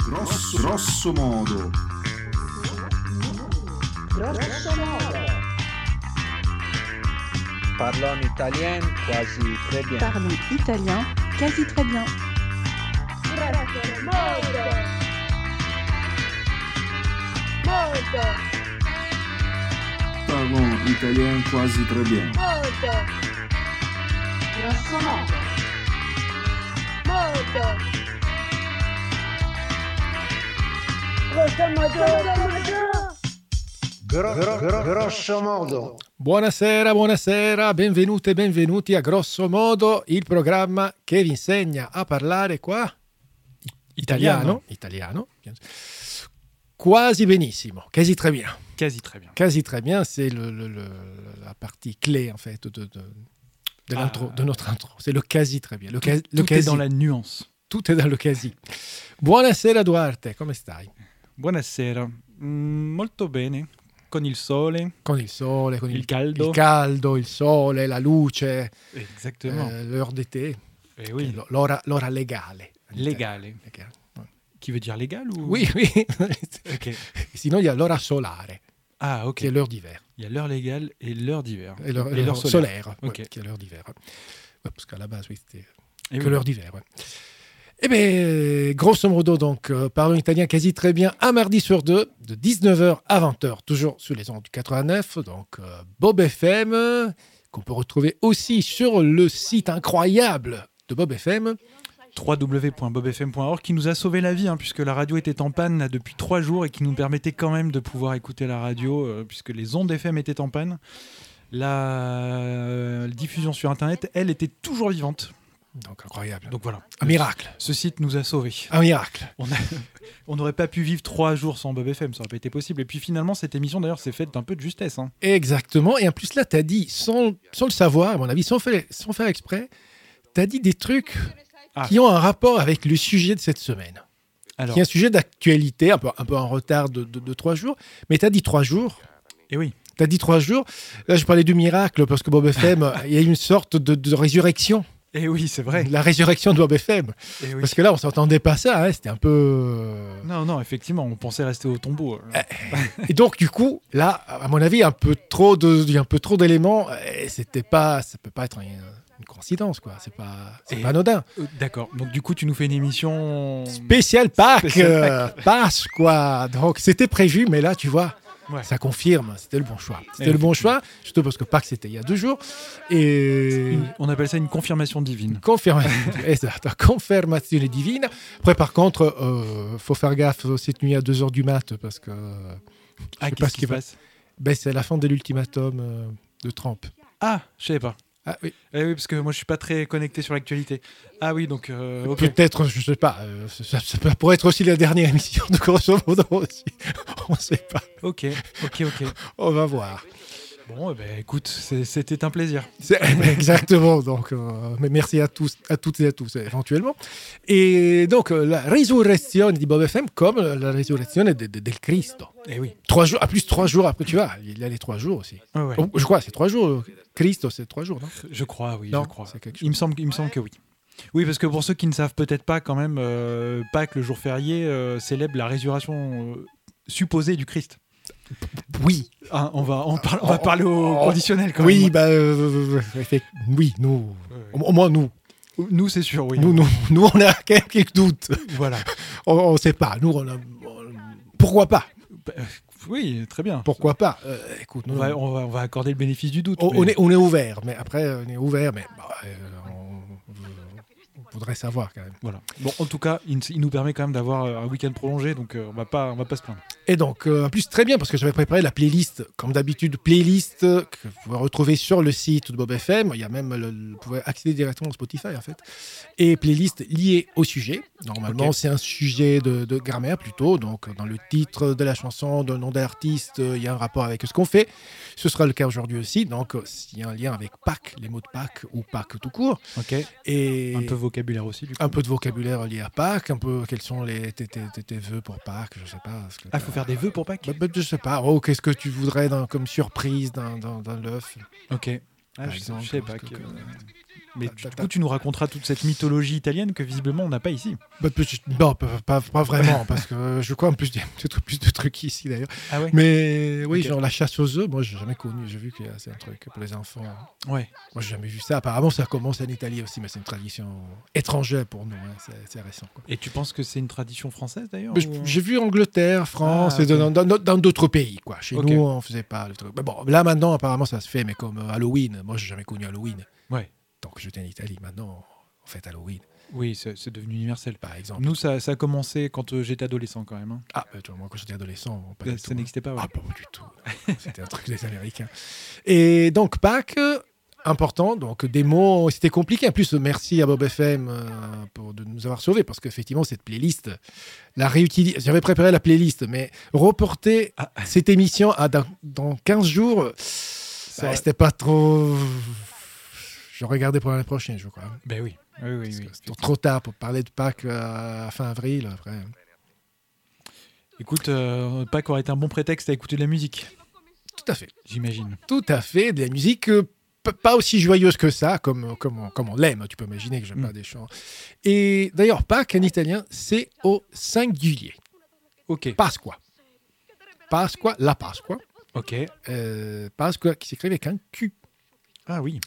Grosso modo. Parlo en italien quasi très bien. Parlons italien quasi très bien. Parlons italien quasi très bien. Grosso modo. Buonasera, benvenute e benvenuti a Grosso Modo, il programma che vi insegna a parlare qua italiano, quasi benissimo, quasi très bien. Quasi très bien, c'est la partie clé en fait de l'intro, de notre intro. C'est le quasi très bien. Tout quasi. est dans la nuance. Tout est dans le quasi. Buonasera Duarte, come stai? Buonasera. Molto bene. Con il sole. Con il sole, con il caldo. Il caldo, il sole, la luce. Exactement. L'heure d'été. Eh oui. L'ora legale. Legale. Qui veut dire légal ou... Oui. Ok. Sinon, il y a l'ora solare. Ah, ok. Qui est l'heure d'hiver. Il y a l'heure légale et l'heure d'hiver. Et l'heure solaire. Ok. Ouais, qui est l'heure d'hiver. Ouais, parce qu'à la base, oui, c'était Et l'heure d'hiver. Ouais. Eh bien, grosso modo, donc, parlons italien quasi très bien, un mardi sur deux, de 19h à 20h, toujours sur les ondes du 89, donc Bob FM, qu'on peut retrouver aussi sur le site incroyable de Bob FM. www.bobfm.org qui nous a sauvé la vie, puisque la radio était en panne là, depuis 3 jours et qui nous permettait quand même de pouvoir écouter la radio, puisque les ondes FM étaient en panne. La diffusion sur Internet, elle, était toujours vivante. Donc incroyable. Donc voilà. Un miracle. Ce site nous a sauvés. Un miracle. On n'aurait pas pu vivre 3 jours sans Bob FM, ça n'aurait pas été possible. Et puis finalement, cette émission d'ailleurs s'est faite d'un peu de justesse. Exactement. Et en plus là, tu as dit, sans le savoir, à mon avis, sans faire exprès, tu as dit des trucs qui ont un rapport avec le sujet de cette semaine. Alors, qui est un sujet d'actualité, un peu en retard de 3 jours. Mais tu as dit 3 jours. Et oui. Tu as dit 3 jours. Là, je parlais du miracle parce que Bob FM, il y a une sorte de résurrection. Et oui, c'est vrai. La résurrection de Bob FM. Et oui. Parce que là, on s'entendait pas ça. C'était un peu... Non, effectivement, on pensait rester au tombeau. Et donc, du coup, là, à mon avis, il y a un peu trop d'éléments. Et ça peut pas être une coïncidence, quoi. C'est pas anodin. D'accord. Donc, du coup, tu nous fais une émission... Spéciale Pâques. Passe, quoi. Donc, c'était prévu, mais là, tu vois... Ouais. Ça confirme, c'était le bon choix. C'était le bon choix, surtout parce que Pâques, c'était il y a 2 jours. Et... On appelle ça une confirmation divine. Confirmation divine. Après, par contre, faut faire gaffe cette nuit à 2h du mat, parce que... qu'est-ce qui se passe ? C'est la fin de l'ultimatum de Trump. Ah, je savais pas. Ah oui. Oui, parce que moi je suis pas très connecté sur l'actualité. Ah oui, donc okay. Peut-être, je sais pas. Ça pourrait être aussi la dernière émission de Grosso Modo aussi. On sait pas. Ok. On va voir. Bon, écoute, c'était un plaisir. Exactement. Donc, mais merci à toutes et à tous éventuellement. Et donc la résurrection di Bob FM comme la résurrection del Cristo. Eh oui. 3 jours, 3 jours après, tu vois, il y a les 3 jours aussi. Ouais. Je crois, c'est 3 jours. Cristo, c'est 3 jours, non ? Je crois, oui. Non, je crois. Il me semble que oui. Oui, parce que pour ceux qui ne savent peut-être pas, quand même, Pâques, le jour férié, célèbre la résurrection supposée du Christ. Oui. On va parler au conditionnel quand même. Oui, oui, nous. Au moins nous. Nous, c'est sûr, oui. Nous, on a quand même quelques doutes. Voilà. On ne sait pas. Nous, pourquoi pas ? Oui, très bien. Pourquoi pas ? Écoute, on va accorder le bénéfice du doute. On est ouvert, mais après, on voudrait savoir quand même. Voilà. Bon, en tout cas, il nous permet quand même d'avoir un week-end prolongé, donc on va pas se plaindre. Et donc, en plus, très bien, parce que j'avais préparé la playlist, comme d'habitude, playlist que vous pouvez retrouver sur le site de Bob FM. Il y a même, vous pouvez accéder directement au Spotify, en fait. Et playlist liée au sujet. Normalement, c'est un sujet de grammaire, plutôt. Donc, dans le titre de la chanson, dans le nom d'artiste, il y a un rapport avec ce qu'on fait. Ce sera le cas aujourd'hui aussi. Donc, il y a un lien avec Pâques, les mots de Pâques, ou Pâques tout court. Ok. Et un peu vocabulaire aussi, du coup. Un peu de vocabulaire lié à Pâques, un peu quels sont tes vœux pour Pâques, je sais pas. Il faut faire des vœux pour Pâques ? Je sais pas. Qu'est-ce que tu voudrais comme surprise dans l'œuf ? Ok. Par exemple, je sais pas. Mais du coup, tu nous raconteras toute cette mythologie italienne que visiblement on n'a pas ici. Non, pas vraiment, parce que je crois en plus il y a peut-être plus de trucs ici d'ailleurs. Ah ouais. Mais oui, Ok. genre la chasse aux œufs, moi j'ai jamais connu. J'ai vu que c'est un truc pour les enfants. Ouais. Moi j'ai jamais vu ça. Apparemment ça commence en Italie aussi, mais c'est une tradition étrangère pour nous. Hein. C'est récent. Quoi. Et tu penses que c'est une tradition française d'ailleurs Mais ou... j'ai vu Angleterre, France, Ah, et dans d'autres pays. Quoi. Chez Ok. nous, on faisait pas le truc. Mais bon, là maintenant, apparemment, ça se fait, mais comme Halloween. Moi, j'ai jamais connu Halloween. Ouais. Donc, j'étais en Italie. Maintenant, on fait Halloween, Oui, c'est devenu universel. par exemple. Nous, ça a commencé quand j'étais adolescent quand même. Hein. Ah, tu vois, moi, quand j'étais adolescent, pas du Ça tout. n'existait pas. Ouais. Ah, pas du tout. C'était un truc des Américains. Et donc, Pâques, important. Donc, des mots, c'était compliqué. En plus, merci à Bob FM de nous avoir sauvés, parce qu'effectivement, cette playlist, la réutiliser. J'avais préparé la playlist, mais reporter cette émission à dans 15 jours, c'était pas trop. Je regardais pour l'année prochaine, je crois. Ben oui. Oui. C'est trop tard pour parler de Pâques à fin avril. Après. Écoute, Pâques aurait été un bon prétexte à écouter de la musique, Tout à fait. j'imagine. Tout à fait. De la musique pas aussi joyeuse que ça, comme on l'aime. Tu peux imaginer que j'aime pas des chants. Et d'ailleurs, Pâques en italien, c'est au 5 juillet. Ok. Pasqua. Pasqua, la Pasqua. Ok. Pasqua qui s'écrit avec un Q. Ah oui.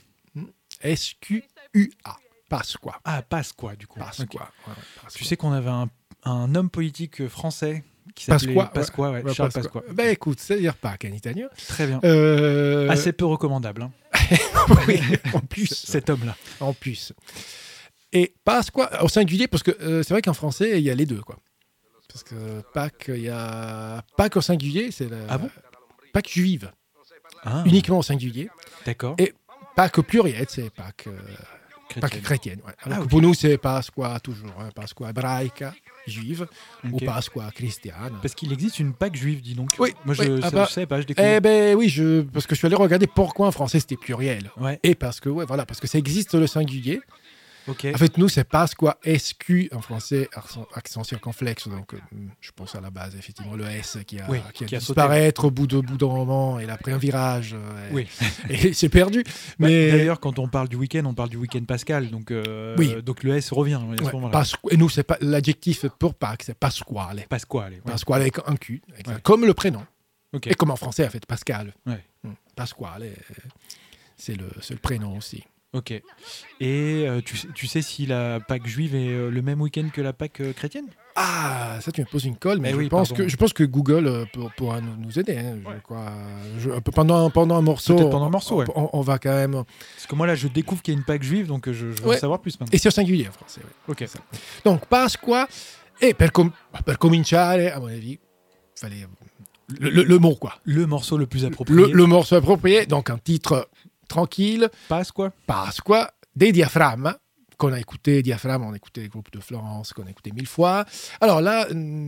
S-Q-U-A. Pasqua. Ah, Pasqua, du coup. Pasqua. Ok. Ouais, Pasqua. Tu sais qu'on avait un homme politique français qui s'appelait Pasqua, ouais, Charles Pasqua. Ben écoute, c'est-à-dire Pâques en italien. Très bien. Euh, Assez peu recommandable, hein, oui, en plus. cet homme-là. En plus. Et Pasqua, au singulier, parce que c'est vrai qu'en français, il y a les deux, quoi. Parce que Pâques, il y a Pâques au singulier, c'est la Ah bon Pâques juive, Ah, uniquement au singulier. d'accord. Et Pâques au pluriel, c'est Pâques Chrétienne. chrétienne. Ouais. Alors Ah, que ok. pour nous, c'est Pasqua toujours, hein, Pasqua hébraïca, juive, ou Ok. Pasqua chrétienne. Parce qu'il existe une Pâques juive, dis donc. Oui, Moi, oui, je savais pas, je découvre. Eh ben oui, parce que je suis allé regarder pourquoi en français c'était pluriel. Ouais, Et parce que, parce que ça existe le singulier. ok. En fait, nous, c'est Pasqua, SQ en français, accent circonflexe. Donc, je pense à la base, effectivement, le S qui a qui a sauté. disparaître au bout d'un moment, et il a pris un virage. Oui. Et c'est perdu. Bah, Mais d'ailleurs, quand on parle du week-end, on parle du week-end pascal. Donc, Oui. donc le S revient à ce ouais, moment-là. et nous, c'est pas l'adjectif pour Pâques, c'est Pasquale. Pasquale. Ouais. Pasquale avec un Q, exact. Ouais. Comme le prénom. Ok. Et comme en français, en fait, Pascal. Ouais. Pasquale, c'est le prénom aussi. Ok. Et tu sais si la Pâques juive est le même week-end que la Pâques chrétienne? Ah, ça tu me poses une colle, mais Eh je, oui, pense pardon. je pense que Google pourra nous aider. Hein, je crois. Pendant un morceau, Peut-être pendant un morceau, ouais. on va quand même. Parce que moi là, je découvre qu'il y a une Pâques juive, donc je veux Ouais. en savoir plus maintenant. Et c'est au singulier en français. Ouais. Ok. Donc Pasqua, et per cominciare, à mon avis, fallait le mot quoi. Le morceau le plus approprié. Le morceau approprié, donc un titre tranquille, Pasqua. Pasqua, des diaphragmes. Qu'on a écouté, Diaphragme, on a écouté les groupes de Florence, qu'on a écouté 1000 fois. Alors là,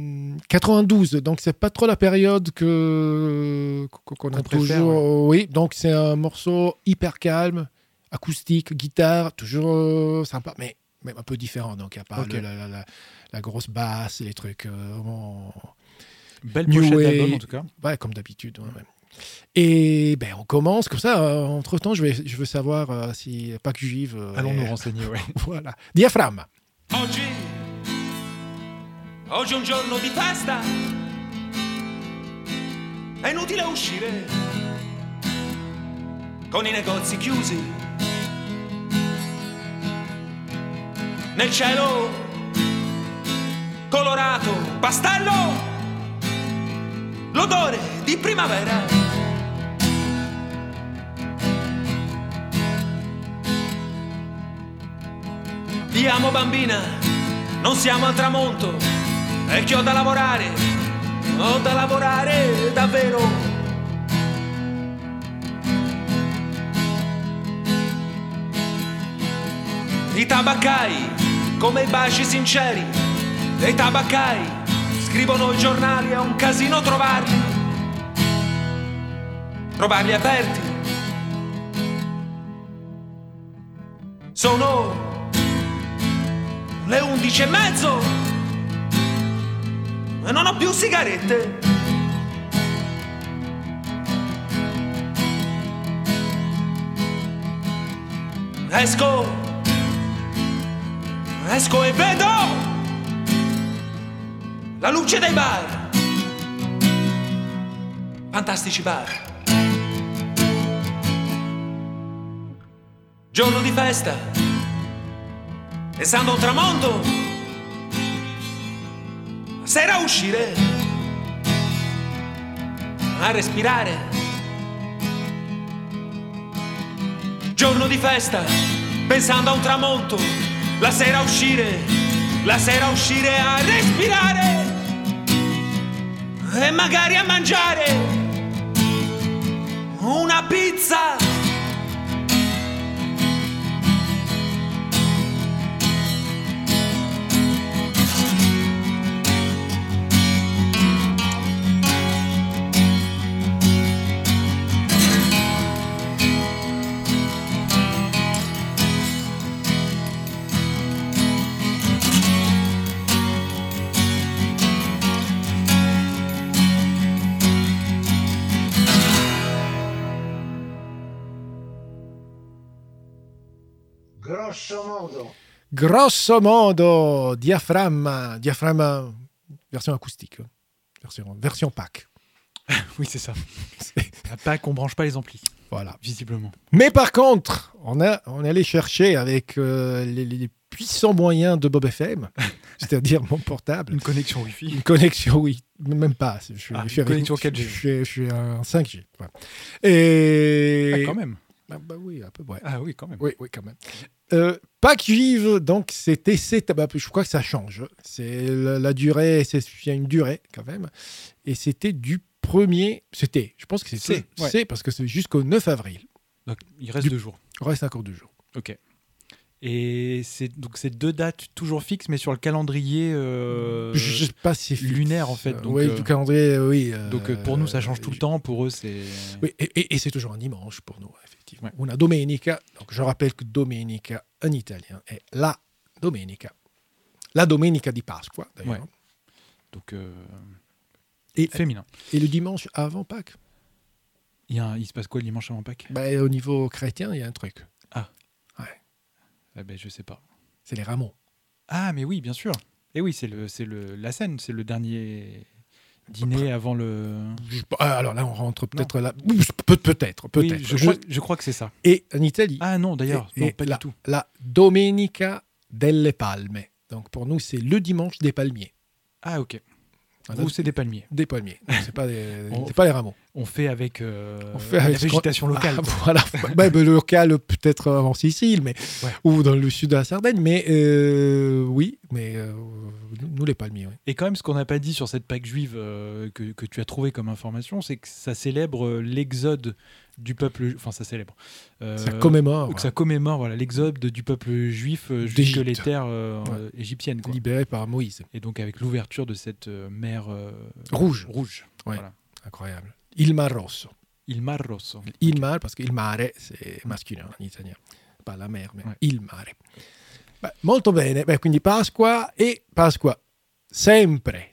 92, donc c'est pas trop la période qu'on a préfère, toujours. Oui, donc c'est un morceau hyper calme, acoustique, guitare, toujours sympa, mais même un peu différent. Donc il n'y a pas Ok. la grosse basse, les trucs vraiment. Belle New pochette Wave. d'album en tout cas. Ouais, comme d'habitude. Ouais. Et ben, on commence comme ça. Entre-temps, je veux savoir si Pâques juive. Allons nous renseigner, ouais. Voilà. Diaphragme. Oggi è un giorno di festa, è inutile uscire con i negozi chiusi. Nel cielo colorato pastello, l'odore di primavera. Ti amo bambina, non siamo al tramonto, e che ho da lavorare davvero. I tabaccai, come i baci sinceri, e i tabaccai scrivono i giornali, è un casino trovarli aperti. Sono le 11:30 e non ho più sigarette. Esco Esco e vedo la luce dei bar, fantastici bar. Giorno di festa, pensando a un tramonto, la sera a uscire, a respirare. Giorno di festa, pensando a un tramonto, la sera a uscire a respirare e magari a mangiare una pizza. Grosso modo. Diaphragme, version acoustique, version pack. Oui, c'est ça. À Pâques, on branche pas les amplis, Voilà. visiblement. Mais par contre, on est allé chercher avec les puissants moyens de Bob FM, c'est-à-dire mon portable. Une connexion Wi-Fi. Une connexion, oui, même pas. Je suis une connexion 4G. Je suis en 5G. Voilà. Et... Ah, quand même. Bah oui, à peu près. Ah oui, quand même. Oui, quand même. Pâques juives, donc c'était je crois que ça change. C'est la durée, il y a une durée quand même. Et c'était du 1er. Je pense que c'est parce que c'est jusqu'au 9 avril. Donc il reste 2 jours. Il reste encore 2 jours. Ok. Et c'est 2 dates toujours fixes, mais sur le calendrier je sais pas si c'est lunaire en fait. Donc, oui, le calendrier, oui. Donc pour nous, ça change tout le temps. Pour eux, c'est. Oui, et c'est toujours un dimanche pour nous, effectivement. Ouais. Una domenica. Donc je rappelle que domenica en italien est la domenica. La domenica di Pasqua, d'ailleurs. Ouais. Donc et, féminin. Et le dimanche avant Pâques. Il se passe quoi le dimanche avant Pâques? Au niveau chrétien, il y a un truc. Ah. Ouais. Eh ben, je sais pas. C'est les rameaux. Ah, mais oui, bien sûr. Et oui, c'est la scène, c'est le dernier dîner avant le. Alors là, on rentre peut-être là. Peut-être. Oui, je crois que c'est ça. Et en Italie. Ah non, d'ailleurs, non, pas du tout. La Domenica delle Palme. Donc pour nous, c'est le dimanche des palmiers. Ah, ok. Vous, c'est des palmiers. Des palmiers. C'est pas les rameaux. On fait avec, la végétation locale. Ah, voilà. Le local, peut-être en Sicile, mais ou dans le sud de la Sardaigne. Mais oui, mais nous, les palmiers. Oui. Et quand même, ce qu'on n'a pas dit sur cette Pâques juive que tu as trouvé comme information, c'est que ça célèbre l'exode du peuple. Enfin, ça célèbre. Ça commémore. Ça commémore l'exode du peuple juif jusque les terres égyptiennes. Quoi. Libéré par Moïse. Et donc, avec l'ouverture de cette mer rouge. Ouais. Voilà. Incroyable. Il Mar Rosso. Il Mar Rosso. Il Mar, parce que il mare, c'est masculin en italien. Pas la mer, mais il mare. Molto bene. Quindi Pasqua sempre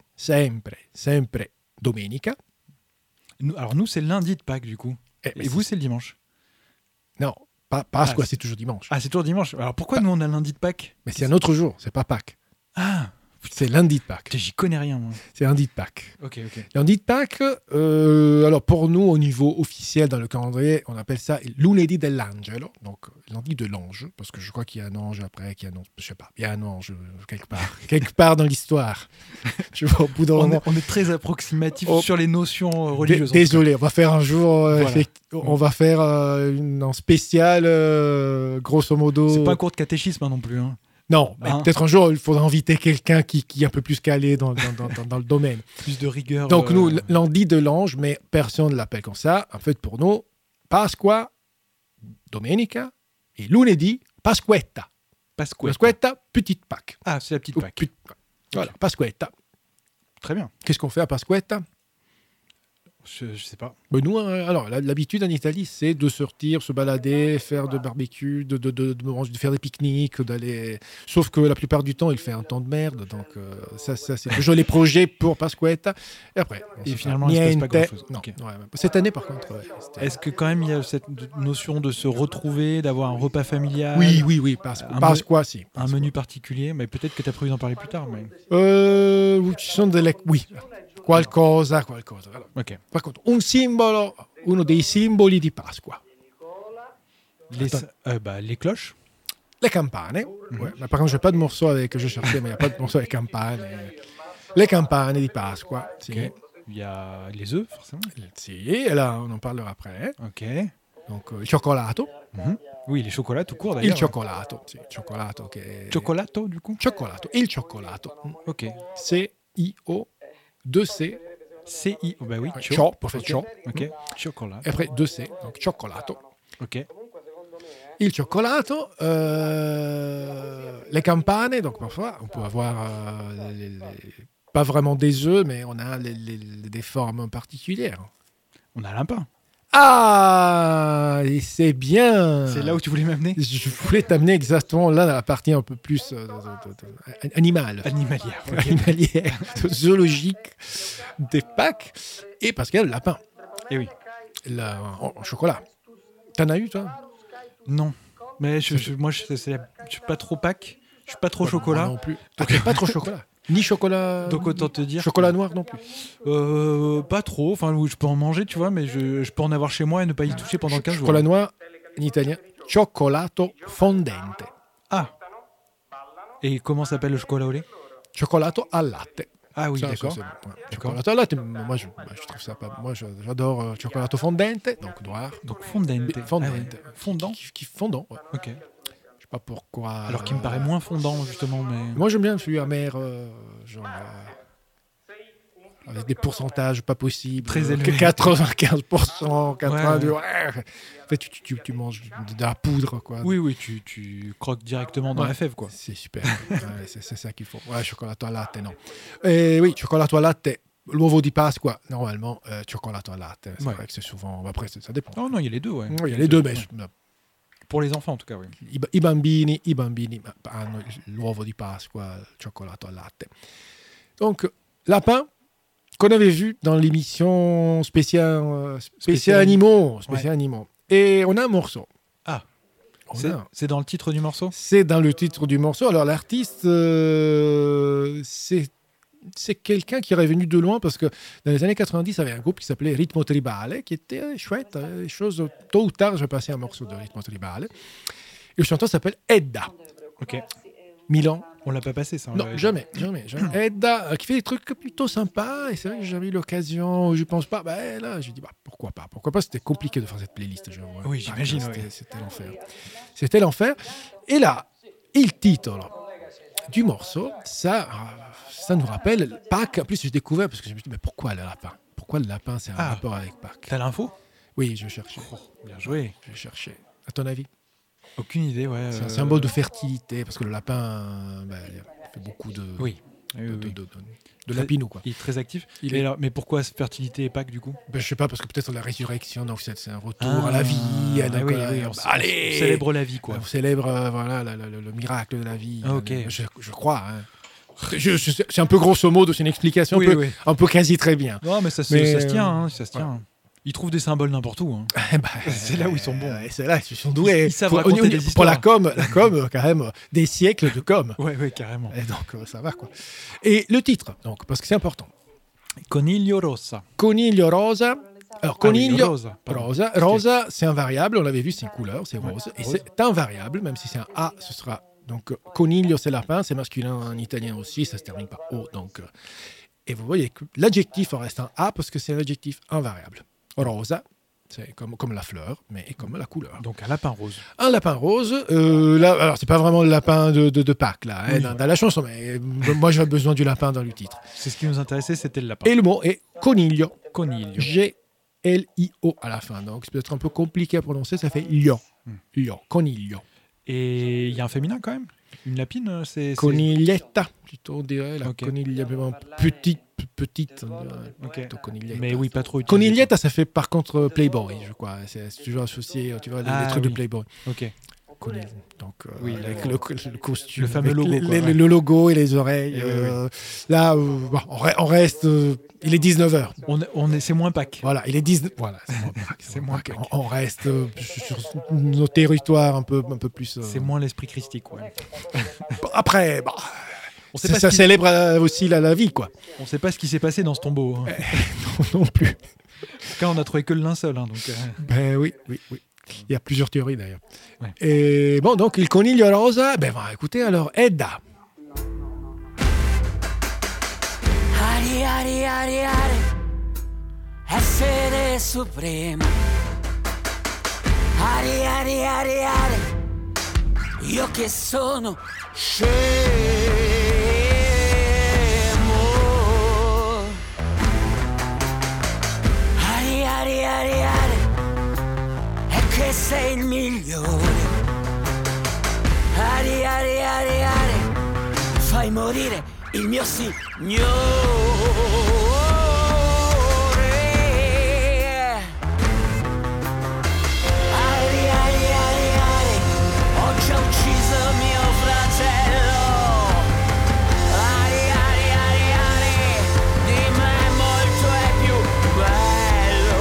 domenica. Alors nous, c'est lundi de Pâques, du coup. Et vous, c'est le dimanche? Non, Pasqua, c'est toujours dimanche. Ah, c'est toujours dimanche. Alors pourquoi nous, on a lundi de Pâques? Mais c'est un autre jour, c'est pas Pâques. Ah, c'est lundi de Pâques. J'y connais rien, moi. C'est lundi de Pâques. Ok. Lundi de Pâques, alors pour nous, au niveau officiel dans le calendrier, on appelle ça lunedì dell'angelo, donc lundi de l'ange, parce que je crois qu'il y a un ange après, je sais pas, il y a un ange quelque part dans l'histoire. Je vois au bout d'un moment. On est très approximatif sur les notions religieuses. Désolé, on va faire un jour, on va faire un spécial, grosso modo. C'est pas un cours de catéchisme non plus, hein. Non, mais peut-être un jour, il faudra inviter quelqu'un qui est un peu plus calé dans le domaine. Plus de rigueur. Donc, nous, lundi de l'ange, mais personne ne l'appelle comme ça. En fait, pour nous, Pasqua, Domenica, et lunedì, Pasquetta. Pasquetta, petite Pâques. Ah, c'est la petite Pâques. Voilà, Pasquetta. Très bien. Qu'est-ce qu'on fait à Pasquetta? Je sais pas. Mais nous, alors, l'habitude en Italie, c'est de sortir, se balader, faire de barbecue, de faire des pique-niques, d'aller. Sauf que la plupart du temps, il fait un temps de merde. Donc, ça c'est toujours les projets pour Pasquetta. Et après, Et finalement, il ne se passe pas grand-chose. Non, Ok. ouais, cette année, par contre. Est-ce que quand même il y a cette notion de se retrouver, d'avoir un repas familial, Oui, Pasqua, si. un menu particulier? Mais peut-être que tu as prévu d'en parler plus tard. Mais... Ci sono delle. Oui, qualcosa. Allora, Ok. par contre, uno dei simboli di Pasqua. Les cloches. Les campane. Ouais, mais par contre, j'ai pas de morceau avec. Je cherchais, mais il n'y a pas de morceau avec campane. Les campane di Pasqua. Sì. Ok. Il y a les œufs, forcément. Sì, et là, on en parlera après. Ok. Donc, il cioccolato. Oui, les chocolats tout court Il d'ailleurs. cioccolato. Sì, cioccolato che. Cioccolato, du coup. Cioccolato. Il cioccolato. Ok. C-I-O, 2C. C-I. Oh, bah oui. Cio, pour faire cio. Ok. Chocolat. Et après, 2C. Donc, cioccolato. Ok. Il cioccolato, les campane, donc parfois on peut avoir pas vraiment des œufs, mais on a des formes particulières. On a un pain. Ah, et c'est bien. C'est là où tu voulais m'amener. Je voulais t'amener exactement là dans la partie un peu plus animale. Animalière. ok. Animalière, zoologique des Pâques. Et parce qu'il y a le lapin. Eh oui. En chocolat. T'en as eu, toi? Non. Mais moi, je suis pas trop Pâques. Je suis pas trop chocolat. Moi non plus. Donc, pas trop chocolat. Ni chocolat. Donc autant te dire. Chocolat noir non plus. Pas trop. Enfin, oui, je peux en manger, tu vois, mais je peux en avoir chez moi et ne pas y toucher pendant 15 jours. Chocolat noir, en italien, cioccolato fondente. Ah. Et comment s'appelle le chocolat au lait? Cioccolato al latte. Ah oui, Ça, d'accord. c'est bon, ouais. Cioccolato al latte, moi je trouve ça pas. Moi j'adore cioccolato fondente, donc noir. Donc fondente. Fondente. Ah ouais. Fondant. Qui fondant. Ouais. Ok. Je sais pas pourquoi. Alors qu'il me paraît moins fondant, justement, mais. Moi j'aime bien celui amer, genre. Avec des pourcentages pas possibles. Très élevés. 95%, 82%. Ouais. En fait, tu manges de la poudre, quoi. Oui, tu croques directement dans Ouais. la fève, quoi. C'est super. Ouais, c'est ça qu'il faut. Ouais, cioccolato al latte, non. Et oui, cioccolato al latte, l'uovo di Pasqua, normalement, cioccolato al latte. C'est Ouais. vrai que c'est souvent. Après, ça dépend. Oh non, il y a les deux, ouais. Il y a les deux, mais Pour les enfants, en tout cas, oui. i bambini hanno l'uovo di Pasqua, cioccolato al latte. Donc, lapin, qu'on avait vu dans l'émission spéciale animaux. Et on a un morceau. Ah. On a un- C'est dans le titre du morceau? C'est dans le titre du morceau. Alors, l'artiste, c'est quelqu'un qui est venu de loin parce que dans les années 90, il y avait un groupe qui s'appelait Ritmo Tribale, qui était chouette. Les choses, tôt ou tard, je passais un morceau de Ritmo Tribale. Et le chanteur s'appelle Edda. Ok. Milan. On l'a pas passé, ça. on Non, l'avait- jamais. Edda, qui fait des trucs plutôt sympas. Et c'est vrai que j'ai jamais eu l'occasion, je pense pas. Ben là, j'ai dit, pourquoi pas. Pourquoi pas, c'était compliqué de faire cette playlist. Oui, j'imagine, C'était l'enfer. C'était l'enfer. Et là, il titre du morceau, ça nous rappelle Pâques. En plus, j'ai découvert, parce que je me suis dit, mais pourquoi le lapin? Pourquoi le lapin, c'est un rapport avec Pâques? T'as l'info? Oui, je cherchais. Bien joué. Je cherchais. À ton avis? Aucune idée, ouais. C'est un symbole de fertilité, parce que le lapin, il fait beaucoup de... Oui. De lapinou, quoi. Il est très actif. Il Mais, est- alors, mais pourquoi fertilité et Pâques, du coup? Ben, je sais pas, parce que peut-être la résurrection, donc c'est un retour à la vie. Donc, oui, on on célèbre la vie, quoi. On célèbre voilà, le miracle de la vie. Ah, ok. Je crois. Hein. C'est un peu grosso modo, c'est une explication un peu quasi très bien. Non, mais ça se tient, hein, ça se tient. Ils trouvent des symboles n'importe où. Hein. C'est là où ils sont bons. C'est là ils sont doués. Ils savent raconter des pour la histoires. com, quand même, des siècles de com. Ouais, carrément. Et donc, ça va, quoi. Et le titre, donc, parce que c'est important. Coniglio rossa. Coniglio rosa. Alors, coniglio rosa, pardon. rosa, c'est un variable, on l'avait vu, c'est une couleur, c'est rose. Et c'est un variable, même si c'est un A, ce sera. Donc, coniglio, c'est lapin, c'est masculin en italien aussi, ça se termine par O. Donc, et vous voyez que l'adjectif en reste un A parce que c'est un adjectif invariable. Rosa, c'est comme la fleur, mais comme la couleur. Donc, un lapin rose. Un lapin rose, là, alors c'est pas vraiment le lapin de Pâques, là, hein, Oui. dans la chanson, mais moi j'avais besoin du lapin dans le titre. C'est ce qui nous intéressait, c'était le lapin. Et le mot est coniglio. Coniglio. G-L-I-O à la fin. Donc c'est peut-être un peu compliqué à prononcer, ça fait lion. Lion, coniglio. Et il y a un féminin quand même? Une lapine, c'est. Coniglietta, plutôt on dirait, la Ok. coniglia, vraiment petite, petite. Ok. Coniglietta. Mais oui, pas trop utilisé. Coniglietta, ça fait par contre Playboy, je crois. C'est toujours associé, tu vois, les trucs de oui. Playboy. Ok. Donc, Oui, avec le costume, le fameux avec logo, quoi, ouais. le logo et les oreilles. Oui. Là, bon, on reste. Il est 19h. C'est moins Pâques. Voilà, il est 19. Voilà, c'est moins Pâques, C'est moins Pâques. On reste sur nos territoires un peu plus. C'est moins l'esprit christique, ouais. Après, On sait pas ça ce qui- célèbre aussi la vie, quoi. On sait pas ce qui s'est passé dans ce tombeau. Hein. Non plus. En tout cas, on a trouvé que le linceul. Hein, donc, Ben oui. Il y a plusieurs théories d'ailleurs. Ouais. Et bon, donc il coniglio rosa, écoutez alors, Edda. Ari, ari, ari, ari, essere suprema. Ari, ari, ari, ari, io che sono scemo. Ari, ari, ari, ari, è che sei il migliore. Ari, ari, ari, ari, fai morire il mio signore. Ari, ari, ari, ari, ho già ucciso mio fratello. Ari, ari, ari, ari, di me molto è più bello,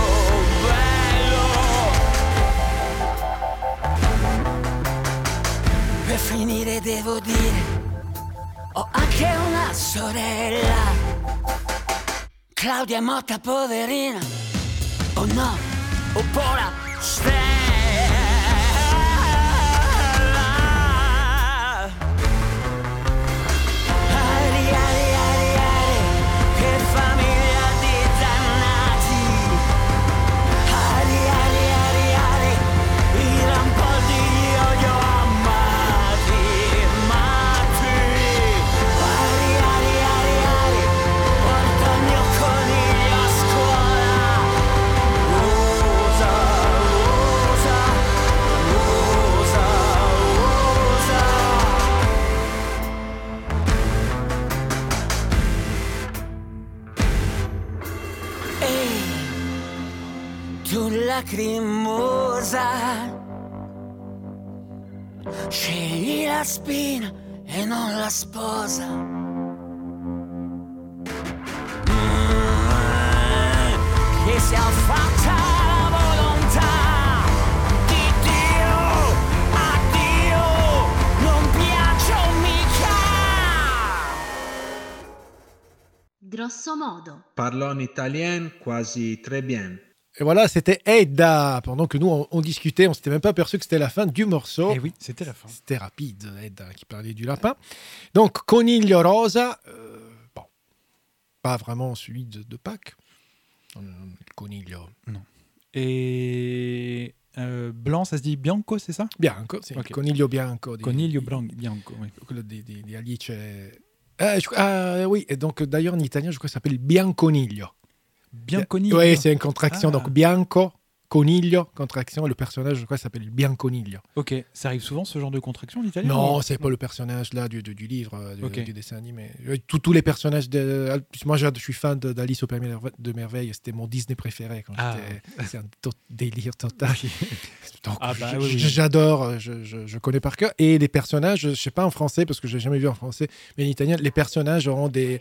bello. Per finire devo dire, ho anche una sorella, Claudia Motta, poverina. Oh no, oh buona Stella. Ari, ari, ari, ari, che famiglia di dannati. Ari, ari, ari, ari, i rampolli io li ho amati, amati. Ari, ari, ari, ari, porta il mio coniglio a scuola. Usa, usa, usa, usa. Ehi, tu lacrimosa, scegli la spina e non la sposa. Che sia fatta la volontà di Dio, a Dio non piaccio mica. Grosso modo. Parlo en italien quasi très bien. Et voilà, c'était Edda. Pendant que nous, on discutait, on s'était même pas aperçu que c'était la fin du morceau. Et oui, c'était la fin. C'était rapide, Edda, qui parlait du lapin. Donc, Coniglio Rosa, bon, pas vraiment celui de Pâques. Le Coniglio Et blanc, ça se dit bianco, c'est ça? Bianco, c'est Ok. il Coniglio Bianco. Coniglio bianco, oui. Quello di Alice. Oui, et donc d'ailleurs en italien, je crois que ça s'appelle Bianconiglio. Bianconiglio. Oui, c'est une contraction. Ah. Donc Bianco, Coniglio, contraction. Le personnage, je crois, s'appelle Bianconiglio. Ok, ça arrive souvent ce genre de contraction en italien? Non, ou- c'est pas le personnage là du livre, Ok. du dessin animé. Tous les personnages moi, je suis fan d'Alice au Pays de Merveille. C'était mon Disney préféré quand Ah. j'étais. C'est un délire total. Donc, Ah bah oui, oui. j'adore. Je connais par cœur. Et les personnages, je sais pas en français parce que j'ai jamais vu en français, mais en italien, les personnages auront des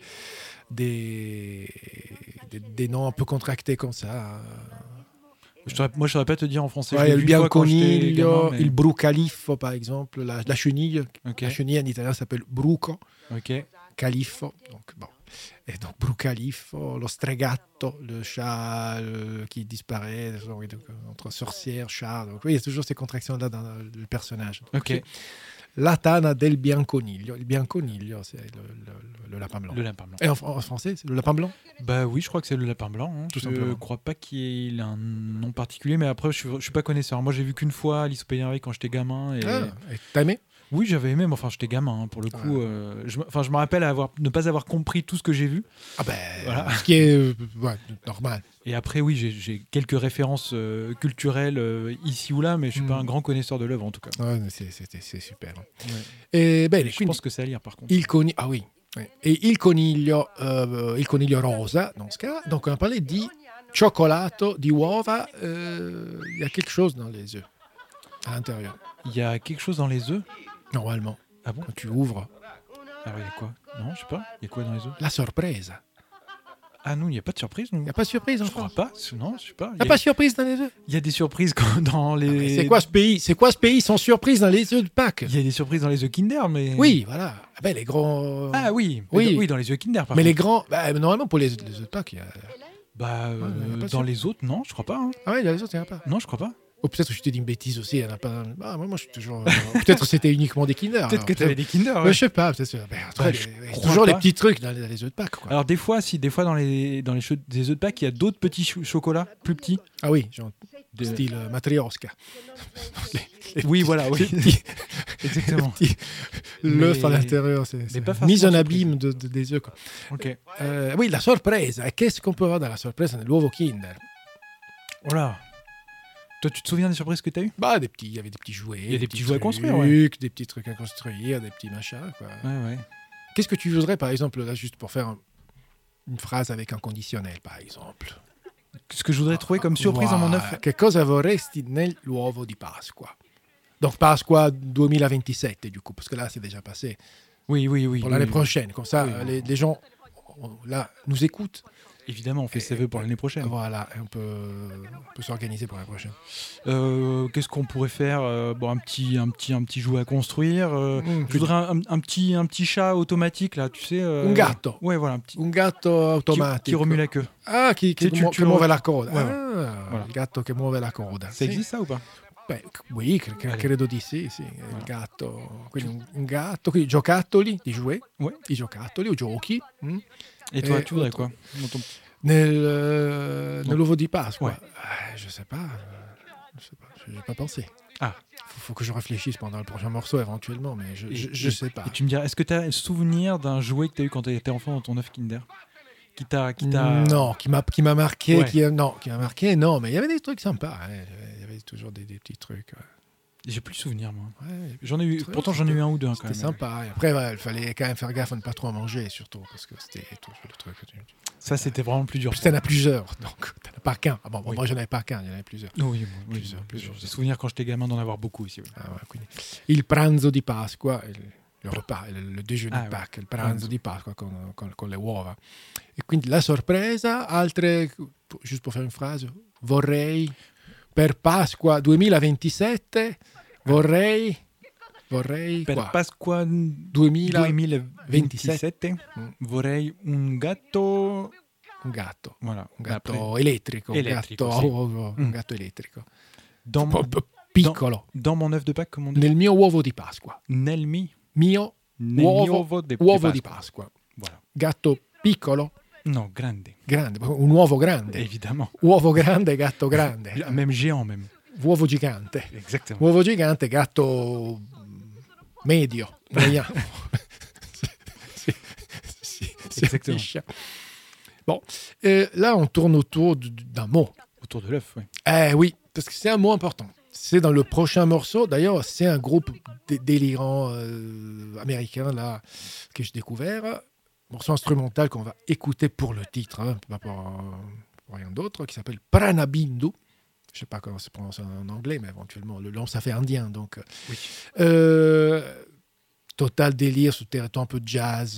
noms un peu contractés comme ça. Moi, je saurais pas te dire en français. Ouais, Je l'ai il vu une fois quand j'étais Bianconiglio, gamin, mais- il Brucaliffo par exemple, la chenille. Ok, La chenille en italien s'appelle Bruco. ok. Califo, donc bon. Et donc Brucalifo, lo stregatto, le chat qui disparaît, donc, entre sorcière, chat. Donc oui, il y a toujours ces contractions-là dans le personnage. Donc, Ok. c'est La tana del bianconiglio. Le bianconiglio, c'est le lapin blanc. Le lapin blanc. Et en français, c'est le lapin blanc? Bah oui, je crois que c'est le lapin blanc. Hein. Tout Je simplement. crois pas qu'il ait un nom particulier, mais après, je suis pas connaisseur. Moi, j'ai vu qu'une fois Alice au Pays des Merveilles quand j'étais gamin. Et... Et t'as aimé? Oui, j'avais aimé, mais enfin, j'étais gamin, hein, pour le coup. Je me rappelle ne pas avoir compris tout ce que j'ai vu. Ah ben, Voilà. ce qui est normal. Et après, oui, j'ai quelques références culturelles ici ou là, mais je suis pas un grand connaisseur de l'œuvre, en tout cas. Ouais, mais c'est super. Ouais. Et ben, Je pense que c'est à lire, par contre. il connaît. Ah oui. Et il coniglio rosa, dans ce cas. Donc on a parlé di cioccolato, di uova. Il y a quelque chose dans les œufs, à l'intérieur, Il y a quelque chose dans les œufs. normalement. Ah bon? Quand tu ouvres, Alors, il y a quoi? Non, je sais pas. Il y a quoi dans les œufs? la sorpresa. Ah non, il n'y a pas de surprise. Non. Il n'y a pas de surprise en Je crois France. pas. Non, je sais pas. Il n'y a pas de surprise dans les œufs. Il y a des surprises dans les. Mais c'est quoi ce pays? C'est quoi ce pays sans surprise dans les œufs de Pâques? Il y a des surprises dans les œufs Kinder, mais. Oui, voilà. Ah ben, les grands. Ah oui. Oui. Oui, dans les œufs Kinder. Par Mais contre. les grands. Bah, normalement, pour les œufs de Pâques, il y a. Bah, il y a pas dans sûr. les autres, non, je crois pas. Hein. Ah ouais, il y a les autres, il n'y en a pas. Non, je crois pas. Ou peut-être que je te dis une bêtise aussi, il n'y en a pas. Ah, moi, je suis toujours. Peut-être que c'était uniquement des Kinder. Peut-être alors. que tu avais des Kinder. Ouais, Ouais. je sais pas. Peut-être. Après, je il y a crois toujours les pas. petits trucs dans les œufs de Pâques. Quoi. Alors des fois dans les des œufs de Pâques, il y a d'autres petits chocolats plus petits. Ah oui, genre De- style matrioska. Oui, voilà, oui. Exactement. L'œuf Mais- à l'intérieur, c'est pas mise en forcément abîme des œufs. Quoi. Ok. Oui, la sorpresa. Qu'est-ce qu'on peut avoir dans la sorpresa nell'uovo Kinder? Voilà. Toi, tu te souviens des surprises que tu as eues? Bah, il y avait des petits jouets. Il y a des petits jouets à trucs, construire, ouais. Des petits trucs à construire, des petits machins. Quoi. Ouais. Qu'est-ce que tu voudrais, par exemple, là, juste pour faire une phrase avec un conditionnel, par exemple? Ce que je voudrais trouver comme surprise dans mon œuf. Che cosa vorresti nell'uovo di Pasqua? Donc Pasqua 2027, du coup, parce que là, c'est déjà passé. Oui. Pour l'année oui. prochaine. Comme ça, Oui. les gens là, nous écoutent. Évidemment, on fait ses vœux pour l'année prochaine. Voilà, et on peut s'organiser pour l'année prochaine. Qu'est-ce qu'on pourrait faire? Bon, un petit jouet à construire. Mm, Je voudrais un petit chat automatique, là, tu sais. Un gatto. Ouais, voilà, un petit. Un gatto automatico. Qui remue la queue. Ah, che Tu le- muove la coda. Ouais, Ah, voilà. il gatto che muove la coda. Ça Sì. existe ça ou pas? Beh, oui, Allez. credo di sì, sì. Il gatto, quindi un gatto, quindi giocattoli, di jouet, Ouais. i giocattoli o giochi. Et toi, Et tu voudrais autre- quoi? Dans ton- Nell'uovo di Pasqua. Ouais. Je sais pas, j'ai pas pensé. Ah. Faut que je réfléchisse pendant le prochain morceau éventuellement, mais je sais pas. Et tu me diras, est-ce que tu as un souvenir d'un jouet que tu as eu quand tu étais enfant dans ton œuf Kinder? Qui t'a. Non, qui m'a marqué, Ouais. qui m'a marqué, non, mais il y avait des trucs sympas. Hein. Il y avait toujours des petits trucs. Ouais. J'ai plus le souvenir, moi. Ouais, J'en ai eu. Très- Pourtant, j'en ai eu un ou deux hein, quand c'était même. sympa. Et après, il fallait quand même faire gaffe à ne pas trop en manger, surtout, parce que c'était toujours le truc. Ça, c'était vraiment le plus dur. Puis t'en as plusieurs, donc t'en as pas qu'un. Ah bon, Oui. moi, j'en avais pas qu'un, il y en avait plusieurs. Oui, Plusieurs. J'ai souvenir quand j'étais gamin d'en avoir beaucoup ici. Oui. Ah, ouais, quindi il pranzo di Pasqua, le repas, le déjeuner Ah, di ouais. Pâques, il pranzo di Pasqua con le uova. E quindi la sorpresa, altre, giusto per fare una frase, vorrei per Pasqua 2027, vorrei Per qua, Pasqua 2027, vorrei un gatto. un gatto Après, elettrico, Elettrico, un gatto elettrico, dans, piccolo, dans mon œuf de Pâques, comme on dit. nel mio uovo di Pasqua, Nel mio nel uovo, mio uovo di uovo di Pasqua. Pasqua, Voilà. gatto piccolo, Non, grande. grande, un uovo grande, Évidemment. uovo grande, gatto grande, Même géant, même. uovo gigante, Exactement. uovo gigante, gatto medio, moyen. C'est Exactement. petit chien. Bon, là on tourne autour d'un mot. Autour de l'œuf, oui. Oui, parce que c'est un mot important. C'est dans le prochain morceau. D'ailleurs, c'est un groupe délirant américain là que j'ai découvert. Morceau instrumental qu'on va écouter pour le titre, hein, pas pour rien d'autre, qui s'appelle Pranabindu. Je sais pas comment se prononce en anglais, mais éventuellement le nom ça fait indien. Donc, Oui. total délire sous territoire un peu jazz,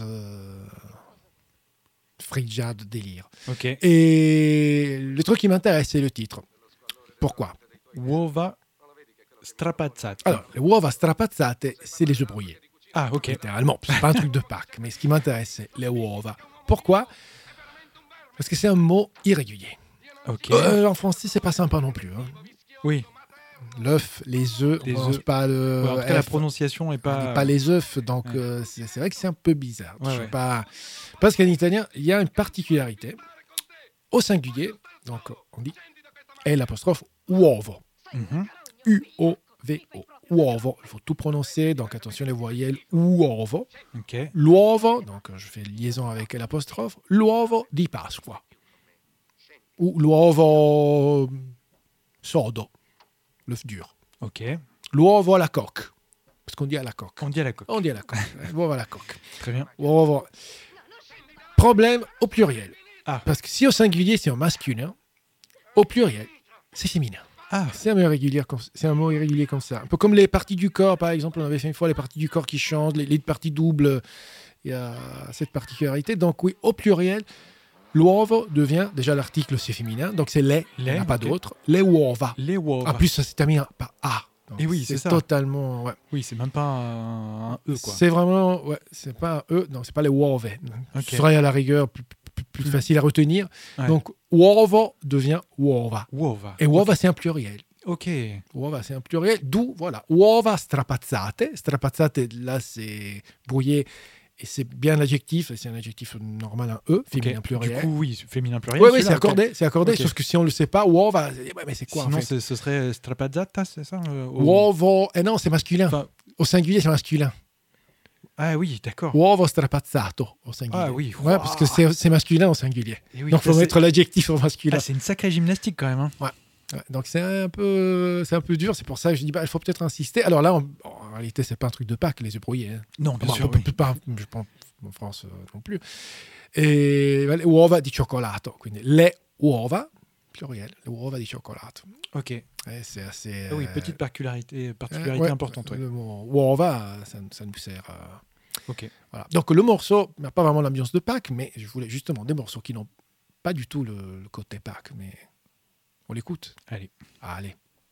free jazz délire. Ok. Et le truc qui m'intéresse, c'est le titre. Pourquoi? Uova strapazzate. Alors, les uova strapazzate, c'est les œufs brouillés. Ah, ok. Littéralement. C'est pas un truc de Pâques, mais ce qui m'intéresse, c'est les uova. Pourquoi? Parce que c'est un mot irrégulier. Ok. En français, c'est pas sympa non plus. Hein. Oui. L'œuf, les œufs, Les on prononce œufs. pas le Ouais, en tout cas, la F, prononciation est on pas. dit pas les œufs, donc Ouais. c'est vrai que c'est un peu bizarre. Ouais, Je sais ouais. pas... Parce qu'en italien, il y a une particularité. Au singulier, donc on dit l'apostrophe uovo. Mhm. U-O-V-O. Uovo. Il faut tout prononcer, donc attention les voyelles. Uovo. Ok. L'uovo, donc je fais liaison avec l'apostrophe. L'uovo di Pasqua. Ou l'uovo sodo. L'œuf dur. Ok. L'uovo alla coque. Parce qu'on dit à la coque. On dit à la coque. On dit à la coque. Uova à la coque. Très bien. Uova. Problème au pluriel. Ah. Parce que si au singulier, c'est en masculin, au pluriel, c'est féminin. Ah, C'est un mot irrégulier comme ça. Un peu comme les parties du corps, par exemple. On avait fait une fois les parties du corps qui changent, les parties doubles. Il y a cette particularité. Donc oui, au pluriel, l'uovo devient, déjà l'article c'est féminin, donc c'est les, il n'y en a pas ok. d'autre. Les uova. les uova. En plus, ça se termine par A. Donc, Et oui, c'est ça. Totalement, ouais. Oui, c'est même pas un E, quoi. C'est vraiment, ouais, c'est pas un E, non, c'est pas les uove. Ok. Ce serait à la rigueur plus facile à retenir. Ouais. Donc, uovo devient uova. Uova. Et uova, c'est un pluriel. Ok. Uova, c'est un pluriel, d'où, voilà, uova strapazzate. Strapazzate, là, c'est brouillé, et c'est bien l'adjectif, c'est un adjectif normal, un E, féminin Ok. pluriel. Du coup, oui, féminin pluriel. Oui, celui-là, c'est accordé, Ok. sauf que si on ne le sait pas, uova, ouais, mais c'est quoi Sinon, en fait ce serait strapazzata, c'est ça Uovo, et non, c'est masculin. Enfin- Au singulier, c'est masculin. Ah oui, d'accord. Uovo strapazzato au singulier. Ah oui. Ouais, parce que c'est masculin au singulier. Et oui, Donc, il ça, faut mettre l'adjectif au masculin. Ah, c'est une sacrée gymnastique quand même. Hein. Ouais, donc, c'est un peu dur. C'est pour ça que je dis, il faut peut-être insister. Alors là, en réalité, c'est pas un truc de Pâques, les œufs brouillés. Hein. Non, bien Bon, sûr. peut-être pas, je pense, en France non plus. Et le uova di cioccolato, quindi le uova, pluriel, le uova di cioccolato. Ok. Et c'est assez... Ah oui, petite particularité ouais, importante. Ouais. Le mot uova, ça nous sert... Ok. Voilà. Donc le morceau n'a pas vraiment l'ambiance de Pâques, mais je voulais justement des morceaux qui n'ont pas du tout le côté Pâques, mais on l'écoute. Allez. Allez.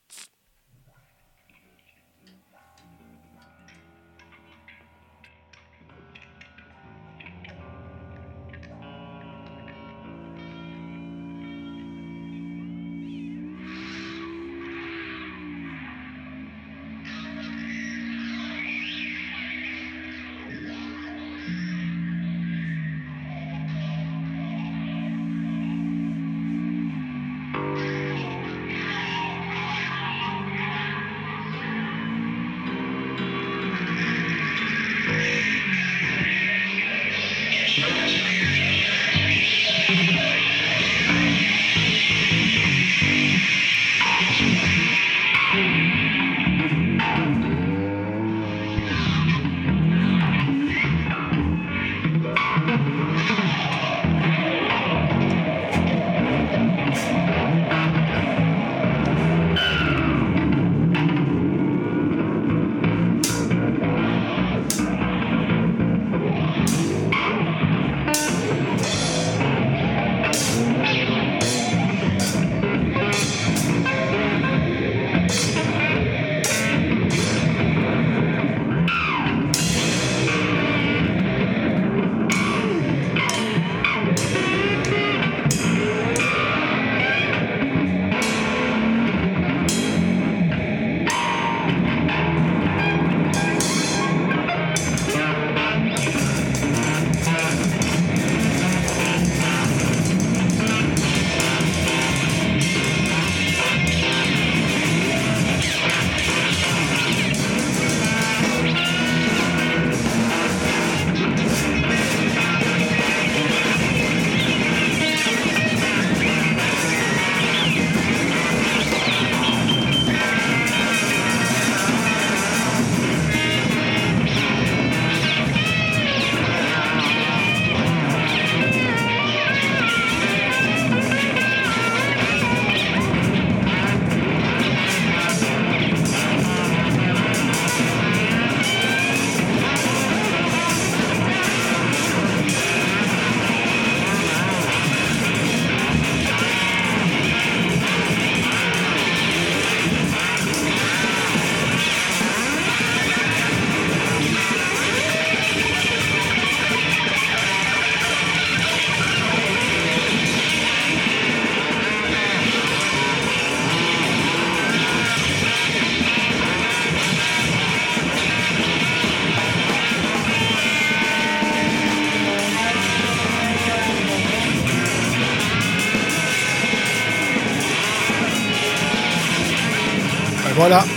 Voilà.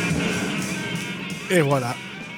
Et voilà.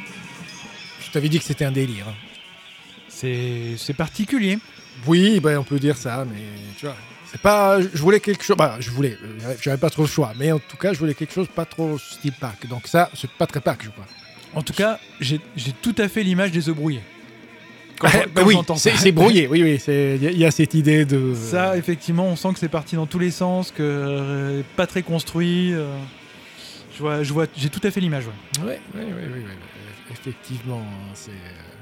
Je t'avais dit que c'était un délire. C'est particulier. Oui, ben on peut dire ça, mais tu vois, c'est pas. Je voulais quelque chose. Bah, j'avais pas trop le choix, mais en tout cas, je voulais quelque chose pas trop style Pâques. Donc ça, c'est pas très Pâques, je crois. En tout cas, j'ai tout à fait l'image des œufs brouillés. Oui, j'entends ça. c'est brouillé. Oui, il y a cette idée de. Ça, effectivement, on sent que c'est parti dans tous les sens, que pas très construit. J'ai tout à fait l'image. Ouais. Oui. Effectivement, c'est.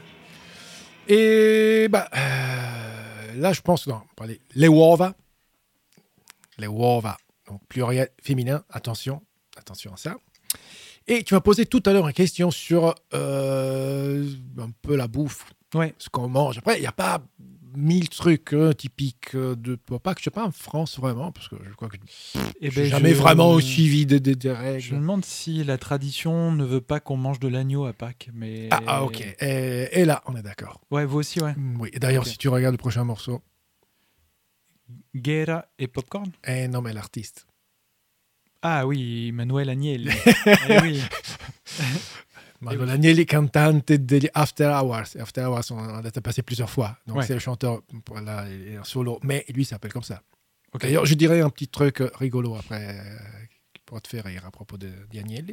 Et là, je pense non, parler les uova, donc pluriel féminin. Attention à ça. Et tu m'as posé tout à l'heure une question sur un peu la bouffe, ce qu'on mange. Après, il n'y a pas 1000 trucs typiques de Pâques. Je ne sais pas en France vraiment, parce que je crois que je n'ai jamais vraiment suivi des règles. Je me demande si la tradition ne veut pas qu'on mange de l'agneau à Pâques. Mais... Ah, ok. Et là, on est d'accord. Ouais, vous aussi, ouais. Oui. Et d'ailleurs, Okay. si tu regardes le prochain morceau. Guerra et popcorn. Non, mais l'artiste. Ah oui, Manuel Agnelli. Oui. Manuel Agnelli, cantante degli After Hours. After Hours, on a passé plusieurs fois. Donc c'est le chanteur, là, il est en solo. Mais lui, il s'appelle comme ça. Okay. D'ailleurs, je dirais un petit truc rigolo après, qui pourra te faire rire à propos de Agnelli.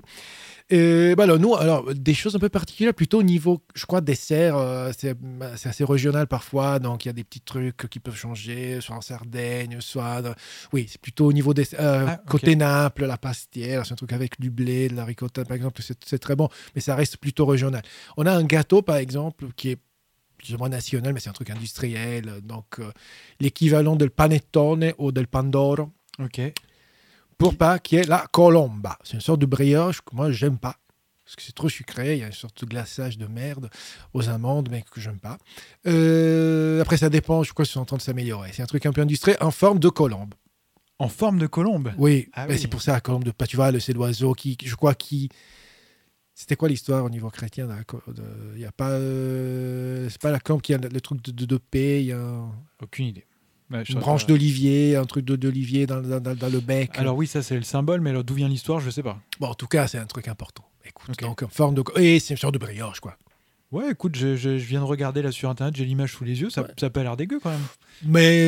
Nous, des choses un peu particulières, plutôt au niveau, je crois, dessert, c'est assez régional parfois, donc il y a des petits trucs qui peuvent changer, soit en Sardaigne, oui, c'est plutôt au niveau des côté Naples, la pastière, c'est un truc avec du blé, de la ricotta, par exemple, c'est très bon, mais ça reste plutôt régional. On a un gâteau, par exemple, qui est plus ou moins national, mais c'est un truc industriel, donc l'équivalent del panettone ou del pandoro. Ok. Pour Pâques, qui est la colomba. C'est une sorte de brioche que moi, j'aime pas. Parce que c'est trop sucré. Il y a une sorte de glaçage de merde aux amandes, mais que j'aime pas. Après, ça dépend. Je crois qu'ils sont en train de s'améliorer. C'est un truc un peu industriel en forme de colombe. En forme de colombe? Oui. C'est pour ça, la colombe de Pâques. Tu vois, c'est l'oiseau qui, je crois, C'était quoi l'histoire au niveau chrétien? Il y a pas... c'est pas la colombe qui a le truc de paix. Il y a... Aucune idée. Une branche d'olivier, un truc d'olivier dans le bec. Alors oui, ça c'est le symbole, mais alors d'où vient l'histoire, je sais pas. Bon, en tout cas, c'est un truc important. Écoute, donc en forme de... Et c'est une sorte de brioche, quoi. Ouais, écoute, je viens de regarder là sur Internet, j'ai l'image sous les yeux, ça a pas l'air dégueu quand même. Mais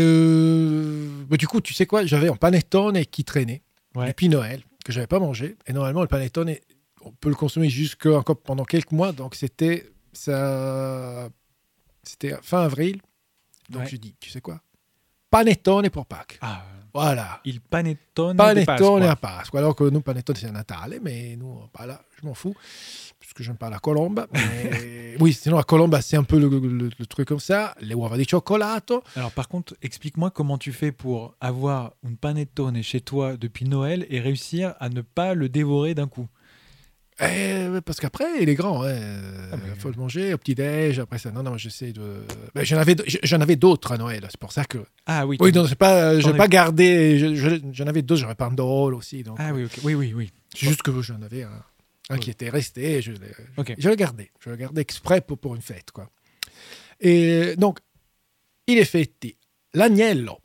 du coup, tu sais quoi, j'avais un panettone qui traînait depuis Noël, que j'avais pas mangé. Et normalement, le panettone, on peut le consommer encore pendant quelques mois. Donc c'était fin avril. Donc je dis, tu sais quoi, panettone pour Pâques. Ah, voilà. Il panettone à Pasqua. Alors que nous, panettone, c'est à Natale, mais nous, là, je m'en fous, puisque j'aime pas la colombe. Mais... oui, sinon, la colombe, c'est un peu le truc comme ça. Les uova di cioccolato. Alors, par contre, explique-moi comment tu fais pour avoir un panettone chez toi depuis Noël et réussir à ne pas le dévorer d'un coup. Parce qu'après, il est grand. Il faut le manger au petit-déj. Après ça, non, j'essaie de... j'en avais d'autres à Noël. C'est pour ça que... Ah oui. Oui, non, je n'ai pas gardé... J'en avais d'autres. J'aurais Pandore aussi. Donc, ah oui, ok. Oui. C'est juste que j'en avais un qui était resté. Je l'ai gardé. Je l'ai gardé exprès pour une fête, quoi. Et donc, il est fêté l'agneau.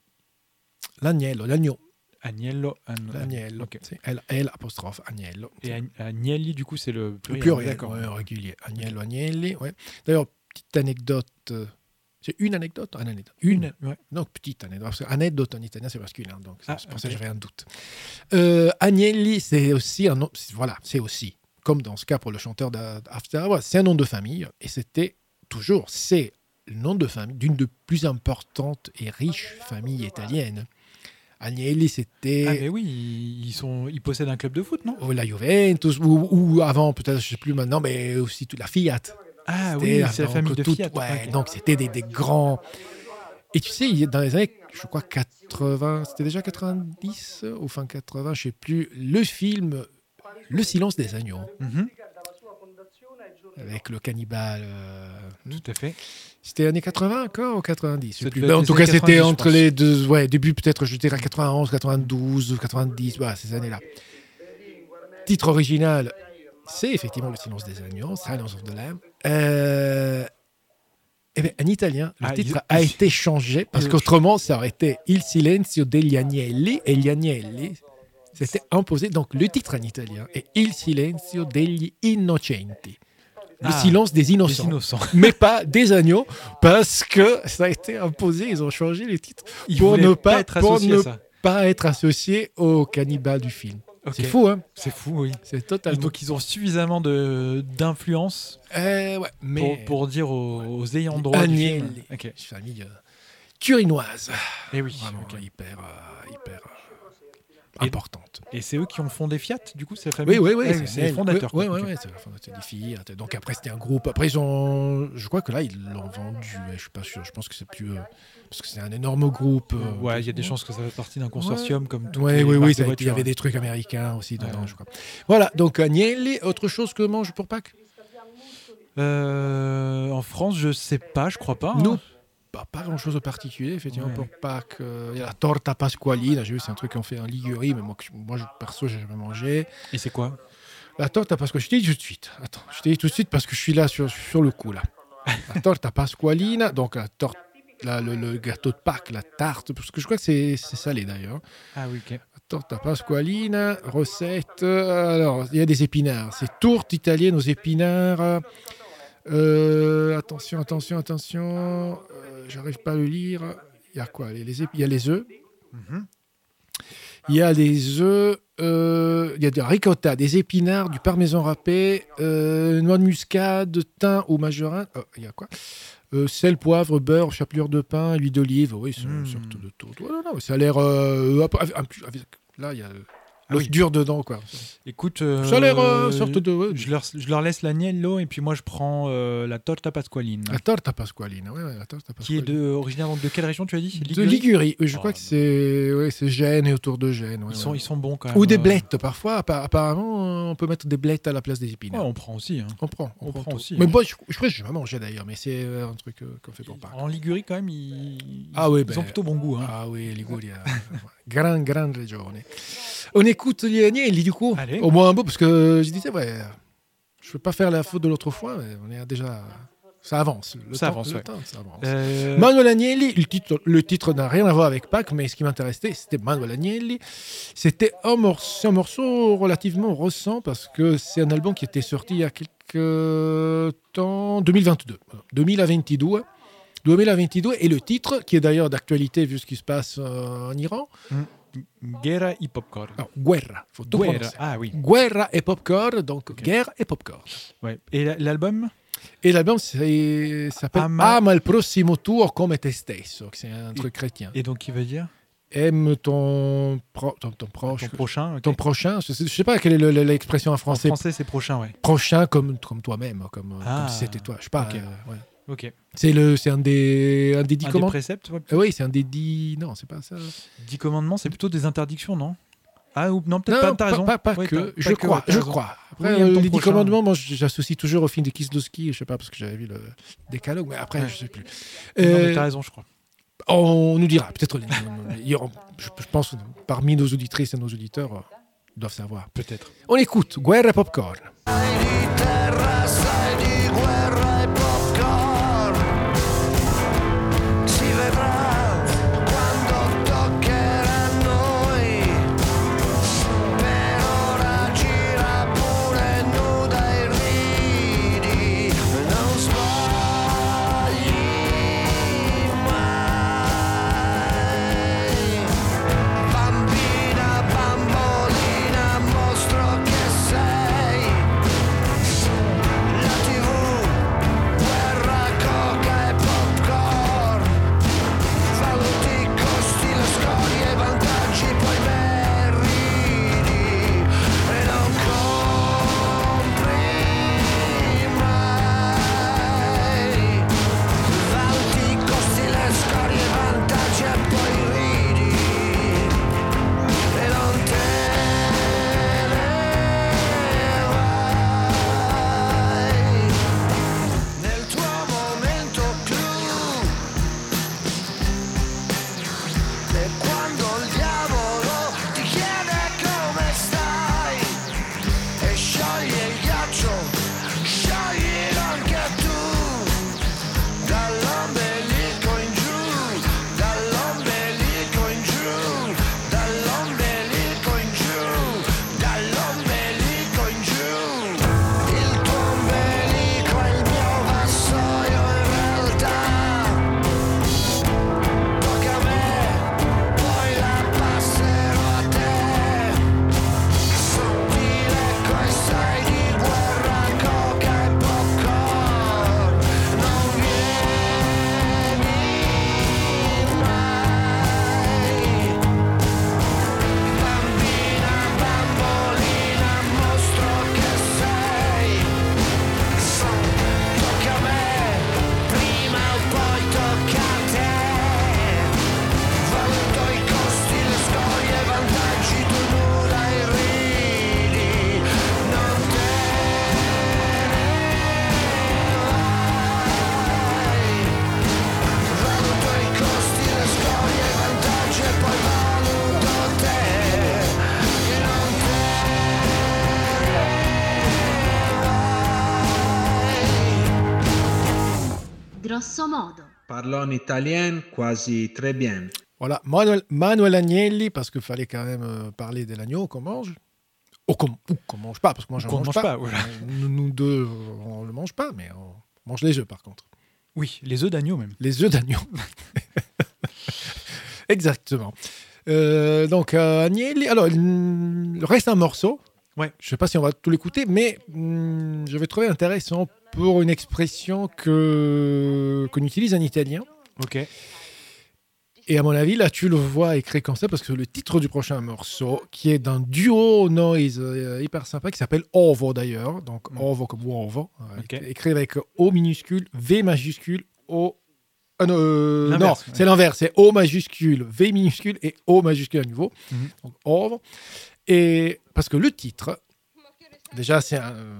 Agnello. Okay. C'est L apostrophe Agnello. Et Agnelli, du coup, c'est le pluriel. D'accord, régulier. Agnello, Agnelli. Ouais. D'ailleurs, petite anecdote. C'est une anecdote? Une. Ouais. Donc, petite anecdote. Parce qu'anecdote en italien, c'est masculin. Donc, c'est pour ça que j'avais un doute. Agnelli, c'est aussi un nom. Voilà, c'est aussi, comme dans ce cas pour le chanteur d'After Hours, c'est un nom de famille. Et c'est le nom de famille d'une des plus importantes et riches familles italiennes. Agnelli, c'était... Ah mais oui, ils possèdent un club de foot, non? La Juventus, ou avant, peut-être, je ne sais plus maintenant, mais aussi toute la Fiat. Ah oui, c'est la famille de Fiat. Ouais, donc c'était des grands... Et tu sais, dans les années, je crois, 80, c'était déjà 90 ou fin 80, je ne sais plus, le film Le silence des agneaux. Mm-hmm. Avec le cannibale. Tout à fait. C'était années 80 encore ou 90? Je sais plus. Mais en tout cas, c'était entre les deux. Ouais, début peut-être, je dirais 91, 92, 90, voilà, ces années-là. Titre original, c'est effectivement Le silence des agneaux, Silence of the Lamb. En italien, le titre a été changé parce qu'autrement, ça aurait été Il silenzio degli agnelli, et gli agnelli, c'était imposé. Donc, le titre en italien est Il silenzio degli innocenti. Le silence des innocents. Mais pas des agneaux, parce que ça a été imposé, ils ont changé les titres pour ne pas être associé au cannibale du film. Ok. C'est fou, hein. C'est fou, oui. C'est totalement. Donc ils ont suffisamment Ouais, d'influence mais pour dire aux ayants droit du film. Agnelli, Ok. famille turinoise. Et oui. Vraiment ok. hyper Et- importante. Et c'est eux qui ont fondé Fiat, du coup, c'est la famille. Oui, Ouais, c'est les fondateurs. Oui, quoi. Ok. c'est les fondateurs des filles. Donc après, c'était un groupe. Après, je crois que là, ils l'ont vendu. Je suis pas sûr. Je pense que c'est plus parce que c'est un énorme groupe. Ouais, il y a des chances que ça fasse partie d'un consortium comme tout. Oui, il y avait des trucs américains aussi dedans, Ouais. je crois. Voilà, donc Agnelli, autre chose que mange pour Pâques? En France, je sais pas, je crois pas. hein. Nous, pas grand-chose de particulier, effectivement, Ouais. pour Pâques. Il y a la torta pasqualina, j'ai vu, c'est un truc qu'on fait en Ligurie, mais moi, perso, j'ai jamais mangé. Et c'est quoi? La torta pasqualina, je te dis tout de suite. Attends, je te dis tout de suite parce que je suis là sur le coup, là. La torta pasqualina, donc le gâteau de Pâques, la tarte, parce que je crois que c'est salé d'ailleurs. Ah oui, ok. La torta pasqualina, recette. Alors, il y a des épinards. C'est tourte italienne aux épinards. Attention. J'arrive pas à le lire. Il y a quoi? Il y a les œufs. Mhm. Il y a des œufs. Il y a de la ricotta, des épinards, du parmesan râpé, noix de muscade, thym ou marjoram. Il y a quoi? Sel, poivre, beurre, chapelure de pain, huile d'olive. Oui, c'est une sorte de tourte. Ouais, non, ça a l'air. Là, il y a l'os dur dedans, quoi. Écoute, Ça a l'air sorte de. Ouais. je leur laisse l'agnello et puis moi je prends la torta pasqualina. La torta pasqualina, la torta Qui est pasqualina. originaire donc de quelle région tu as dit? De Ligurie. Je Oh, crois que c'est Gênes et autour de Gênes. Ouais, Ils sont bons quand même. Ou des blettes, parfois. Apparemment, on peut mettre des blettes à la place des Ouais, épinards. on prend aussi. hein. On prend prend tout. aussi, Mais hein. moi, je crois que j'ai jamais mangé d'ailleurs, mais c'est un truc qu'on fait pour Pâques. En Ligurie quand même, ils ont plutôt bon goût. Hein. Ah oui, Liguria. grande région. On écoute les Agnelli, du coup. Allez. Au moins un peu, parce que je disais, je ne veux pas faire la faute de l'autre fois, mais on est déjà. Ça avance. Ça avance, ouais. Ça avance. Manuel Manuel Agnelli, le titre n'a rien à voir avec Pâques, mais ce qui m'intéressait, c'était Manuel Agnelli. C'était un morceau relativement récent, parce que c'est un album qui était sorti il y a quelques temps, 2022. 2022, et le titre, qui est d'ailleurs d'actualité vu ce qui se passe en Iran, Guerra et popcorn. non, Guerra, faut tout Guerra. prononcer. Ah oui. Guerra et popcorn, donc Ok. guerre et popcorn. Ouais. Et l'album? Et l'album s'appelle Ama il prossimo tuo come te stesso, que c'est un truc chrétien. Et donc qui veut dire? Aime ton proche. Ton prochain. ok. Ton prochain, je sais pas quelle est l'expression en En français. français, c'est prochain, ouais. Prochain comme toi-même, comme si c'était toi. Je sais pas. ok. Ouais. Ok. C'est un des 10 Un des commandements. préceptes, ouais. Oui, c'est un des 10. Non, c'est pas ça. 10 commandements, c'est plutôt des interdictions, non? Ah, ou non, peut-être Non, pas, t'as raison. pas Ouais, que. t'as- Je pas que, crois. ouais, t'as Je raison. crois. Oui, Après, aime ton les 10 prochain. commandements, moi, j'associe toujours au film de Kieslowski. Je sais pas parce que j'avais vu le décalogue, mais après, Ouais. je sais plus. Non, mais t'as raison, je crois. On nous dira. Peut-être. Je pense que parmi nos auditrices et nos auditeurs doivent savoir. Peut-être. On écoute Guerra e popcorn. Si vedrà quando toccherà a noi. Per ora gira pure nuda e ridi. Non sbagli mai. Bambina, bambolina, mostro che sei. grosso modo. Parlo en italien quasi très bien. Voilà, Manuel Agnelli, parce qu'il fallait quand même parler de l'agneau qu'on mange. Ou qu'on mange pas, parce que moi, je ne mange pas. voilà. Nous deux, on ne le mange pas, mais on mange les œufs, par contre. Oui, les œufs d'agneau même. Les œufs d'agneau. Exactement. Donc, Agnelli, alors, il reste un morceau. Ouais. Je ne sais pas si on va tout l'écouter, mais je vais trouver intéressant pour une expression qu'on utilise en italien. Ok. Et à mon avis, là, tu le vois écrit comme ça, parce que le titre du prochain morceau, qui est d'un duo noise hyper sympa, qui s'appelle Ovo d'ailleurs, donc Ovo comme Ovo, écrit avec O minuscule, V majuscule, O... non, c'est l'inverse, c'est O majuscule, V minuscule et O majuscule à nouveau. Donc Ovo. Et parce que le titre, déjà, c'est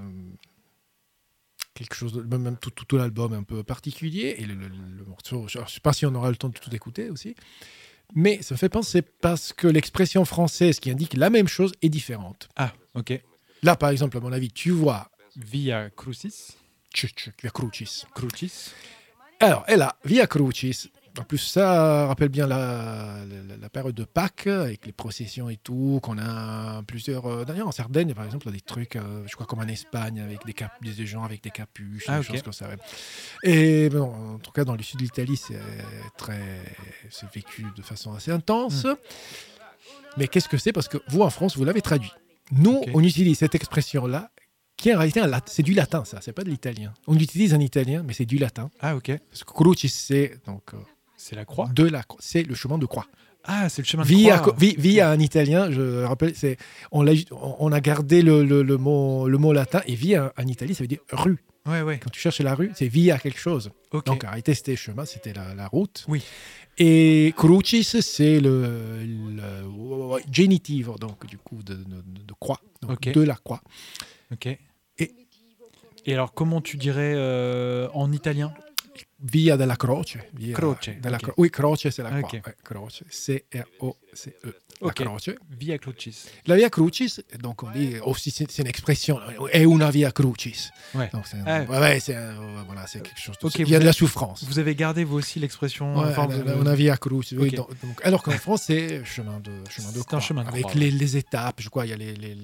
quelque chose, même tout l'album un peu particulier, et le morceau, je ne sais pas si on aura le temps de tout écouter aussi, mais ça me fait penser parce que l'expression française qui indique la même chose est différente. Ah, ok. Là, par exemple, à mon avis, tu vois... Via Crucis. Via Crucis. Crucis. Alors, et là, Via Crucis, en plus, ça rappelle bien la période de Pâques, avec les processions et tout, qu'on a plusieurs... D'ailleurs, en Sardaigne, par exemple, il y a des trucs, je crois comme en Espagne, avec des gens avec des capuches, des choses comme ça. Ouais. Et bon, en tout cas, dans le sud de l'Italie, c'est vécu de façon assez intense. Mais qu'est-ce que c'est? Parce que vous, en France, vous l'avez traduit. Nous, on utilise cette expression-là, qui en réalité, c'est du latin, ça, c'est pas de l'italien. On l'utilise en italien, mais c'est du latin. Ah, ok. Parce que Crucis, c'est donc... c'est la croix. C'est le chemin de croix. Ah, c'est le chemin de croix. Via en italien, je rappelle, on a gardé le mot latin, et via en Italie, ça veut dire rue. Ouais. Quand tu cherches la rue, c'est via quelque chose. Okay. Donc en réalité, c'était chemin, c'était la route. Oui. Et Crucis, c'est le génitif, donc du coup de croix, donc de la croix. Ok. Et alors, comment tu dirais en italien? Via della Croce. Croce. Oui, Croce, c'est la croix. Okay. Ouais, Croce. C-R-O-C-E. La Croce. Via Crucis. La Via Crucis, donc on dit aussi, c'est une expression, è una Via Crucis. Ouais. Donc c'est quelque chose de... Okay, il y a de la souffrance. Vous avez gardé, vous aussi, l'expression... una Via Crucis. Okay. Oui, donc, alors qu'en France, c'est chemin de croix. Un chemin de croix. Avec les étapes, je crois, il y a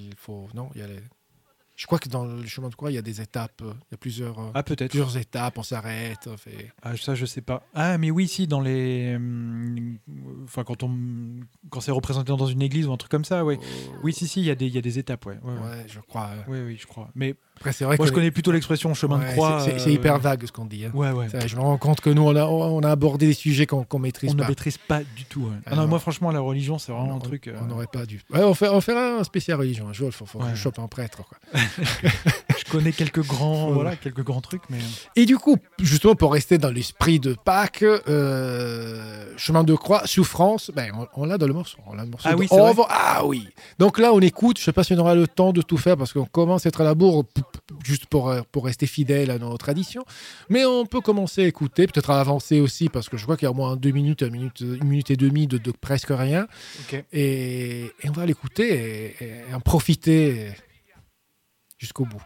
Je crois que dans le chemin de croix, il y a des étapes. Il y a plusieurs étapes, on s'arrête. Ça, je sais pas. Ah, mais oui, si, dans les... Enfin, quand c'est représenté dans une église ou un truc comme ça, ouais. Oui, si, il y a des étapes, ouais. Ouais, je crois. Oui, je crois. Mais après, c'est vrai moi, je connais plutôt l'expression chemin de croix. C'est hyper vague, ce qu'on dit. Hein. Ouais. Je me rends compte que nous, on a abordé des sujets qu'on maîtrise pas. On ne maîtrise pas du tout. Ouais. Non, moi, franchement, la religion, c'est vraiment un truc... On n'aurait pas dû. Ouais, on fera un spécial religion un jour. Il faut que je chope un prêtre, quoi. Je connais quelques grands trucs, mais... Et du coup, justement, pour rester dans l'esprit de Pâques, chemin de croix, souffrance, on l'a dans le morceau. On a le morceau oui. Donc là, on écoute. Je ne sais pas si on aura le temps de tout faire parce qu'on commence à être à la bourre, juste pour rester fidèle à nos traditions. Mais on peut commencer à écouter, peut-être à avancer aussi, parce que je vois qu'il y a au moins 2 minutes, 1 minute et demie de presque rien. Okay. Et on va l'écouter et en profiter jusqu'au bout.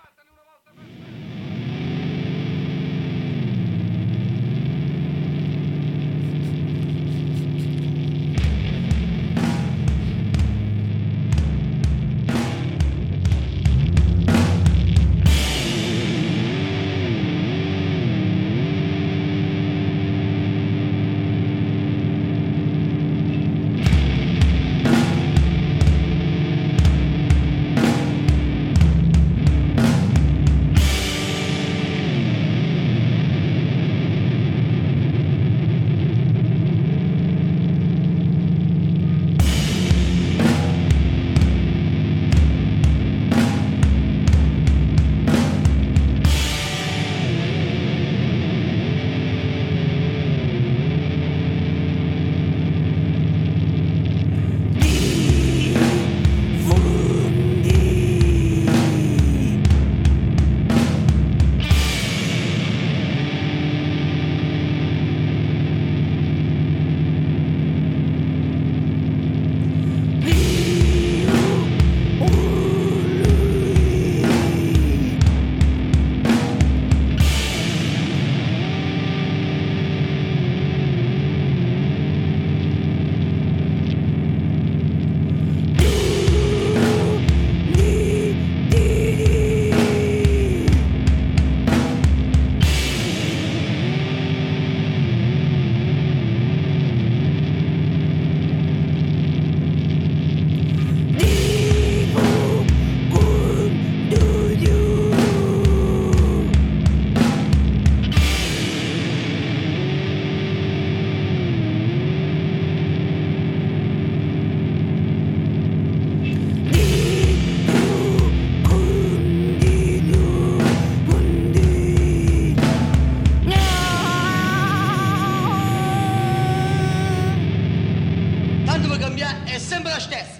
linea è sempre la stessa.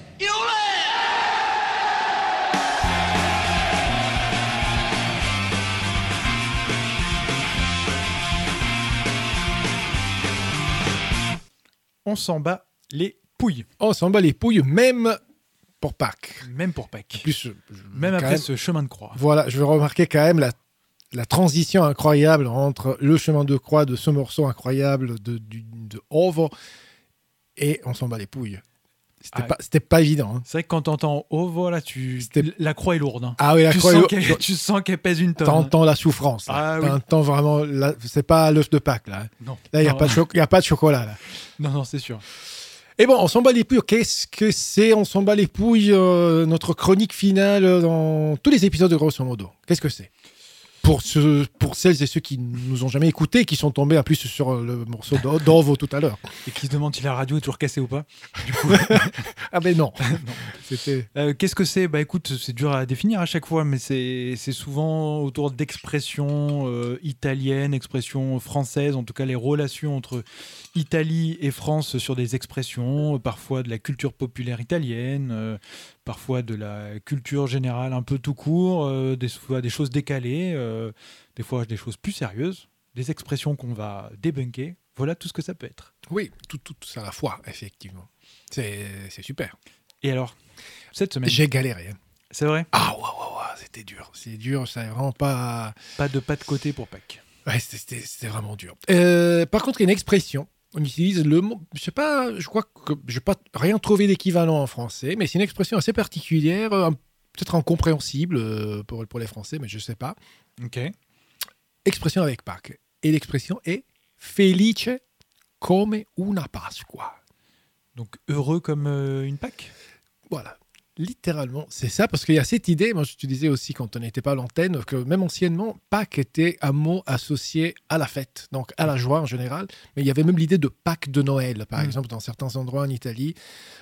On s'en bat les pouilles. On s'en bat les pouilles, même pour Pâques. Même pour Pâques. Plus, même après ce chemin de croix. Voilà, je veux remarquer quand même la transition incroyable entre le chemin de croix de ce morceau incroyable de Ovo et On s'en bat les pouilles. C'était pas évident. Hein. C'est vrai que quand t'entends Ovo, là, la croix est lourde. Hein. Ah oui, la croix est lourde. Tu sens qu'elle pèse une tonne. T'entends la souffrance. Là. T'entends vraiment... C'est pas l'œuf de Pâques, là. Non. Là, il n'y a pas de chocolat, là. Non, c'est sûr. Et bon, on s'en bat les pouilles. Qu'est-ce que c'est On s'en bat les pouilles, notre chronique finale dans tous les épisodes de Grosso Modo. Qu'est-ce que c'est pour celles et ceux qui nous ont jamais écoutés, qui sont tombés en plus sur le morceau d'Ovo tout à l'heure. Et qui se demandent si la radio est toujours cassée ou pas. Du coup... Ah ben non. C'était... qu'est-ce que c'est ? Bah écoute, c'est dur à définir à chaque fois, mais c'est souvent autour d'expressions italiennes, expressions françaises, en tout cas les relations entre Italie et France sur des expressions, parfois de la culture populaire italienne, parfois de la culture générale un peu tout court, des fois des choses décalées, des fois des choses plus sérieuses, des expressions qu'on va débunker. Voilà tout ce que ça peut être. Oui, tout à la fois, effectivement. C'est super. Et alors, cette semaine... J'ai galéré. Hein. C'est vrai ? Ah ouais, c'était dur. C'est dur, ça n'est vraiment pas... Pas de côté pour Pâques. Ouais, c'était vraiment dur. Par contre, il y a une expression. On utilise le mot, je sais pas, je crois que je n'ai pas rien trouvé d'équivalent en français, mais c'est une expression assez particulière, peut-être incompréhensible pour les Français, mais je ne sais pas. Ok. Expression avec Pâques. Et l'expression est felice come una Pasqua. Donc heureux comme une Pâques ? Voilà. Littéralement, c'est ça, parce qu'il y a cette idée, moi je te disais aussi quand on n'était pas à l'antenne, que même anciennement, Pâques était un mot associé à la fête, donc à la joie en général, mais il y avait même l'idée de Pâques de Noël, par exemple, dans certains endroits en Italie.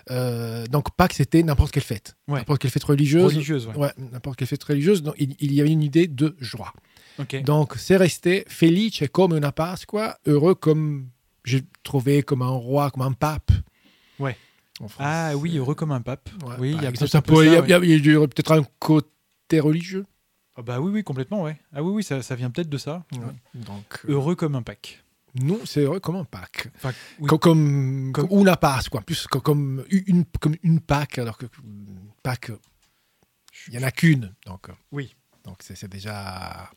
Donc Pâques, c'était n'importe quelle fête, n'importe quelle fête religieuse. Ouais, n'importe quelle fête religieuse, donc il y avait une idée de joie. Okay. Donc c'est resté felice come una Pasqua, heureux comme, j'ai trouvé, comme un roi, comme un pape. Ouais. Ah oui, heureux comme un pape. Ouais, oui, il y a peut-être un côté religieux. Ah bah oui, complètement, ouais. Ah oui, ça vient peut-être de ça. Ouais. Donc, heureux comme un Pâques. Nous, c'est heureux comme un Pâques. Enfin, oui. Comme una Pasqua, plus comme une Pâques, alors que Pâques, il n'y en a qu'une. Donc, oui. Donc c'est déjà...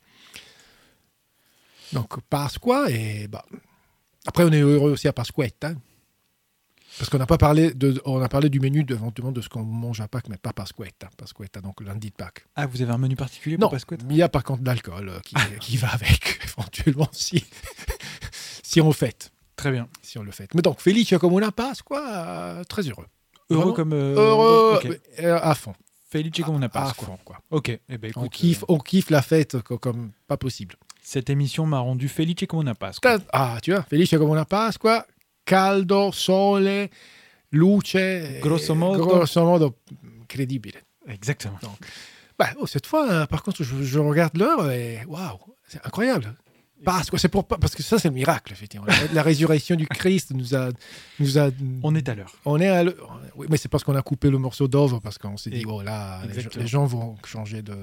Donc Pasqua, et bah... Après on est heureux aussi à Pasquetta. Hein. Parce qu'on n'a pas parlé on a parlé du menu éventuellement de ce qu'on mange à Pâques, mais pas Pasquetta. Pasquetta, donc lundi de Pâques. Ah, vous avez un menu particulier pour Pasquetta ? Il y a par contre de l'alcool qui va avec, éventuellement, si on le fête. Très bien. Si on le fête. Mais donc, felice comme una Pasqua, très heureux. Heureux comme... heureux, okay. À fond. Felice comme una Pasqua. À fond, quoi. Ok. Eh ben, écoute, on kiffe la fête comme pas possible. Cette émission m'a rendu felice come una Pasqua. Ah, tu vois, felice come una Pasqua, caldo, sole, luce. Grosso modo, crédible. Exactement. Donc, cette fois, par contre, je regarde l'heure et waouh, c'est incroyable. Pasqua, parce que ça, c'est le miracle, effectivement. La résurrection du Christ nous a. On est à l'heure. On est à l'heure. Oui, mais c'est parce qu'on a coupé le morceau d'Ove, parce qu'on s'est dit, là, les gens vont changer de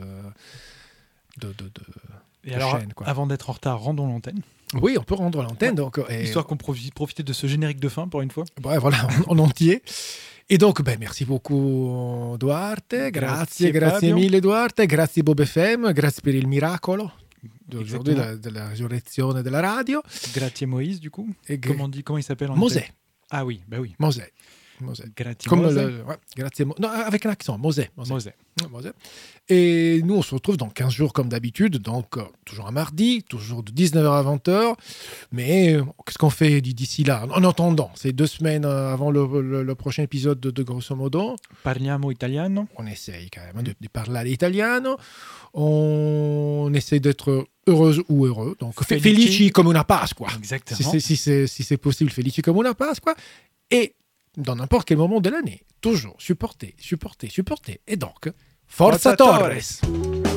Et alors, chaîne, quoi. Avant d'être en retard, rendons l'antenne. Oui, on peut rendre l'antenne. Donc, histoire qu'on profite de ce générique de fin, pour une fois. Ouais, voilà, en entier. Et donc, merci beaucoup Duarte, grazie mille Duarte, grazie Bob FM, grazie per il miracolo d'aujourd'hui, de la résurrection de la radio. Grazie Moïse, du coup. Comment il s'appelle en Mosè. Ah oui, bah oui. Mosè. Grazie Comme Mosè. Grazie non, avec un accent, Mosè. Et nous, on se retrouve dans 15 jours comme d'habitude, donc toujours un mardi, toujours de 19h à 20h. Mais qu'est-ce qu'on fait d'ici là ? En attendant, c'est 2 semaines avant le prochain épisode de Grosso Modo. Parliamo italiano. On essaye quand même de parler italiano. On essaie d'être heureuse ou heureux. Donc, felici come una Pasqua. Exactement. Si c'est possible, felici come una Pasqua. Et dans n'importe quel moment de l'année, toujours supporter. Et donc, Forza Torres!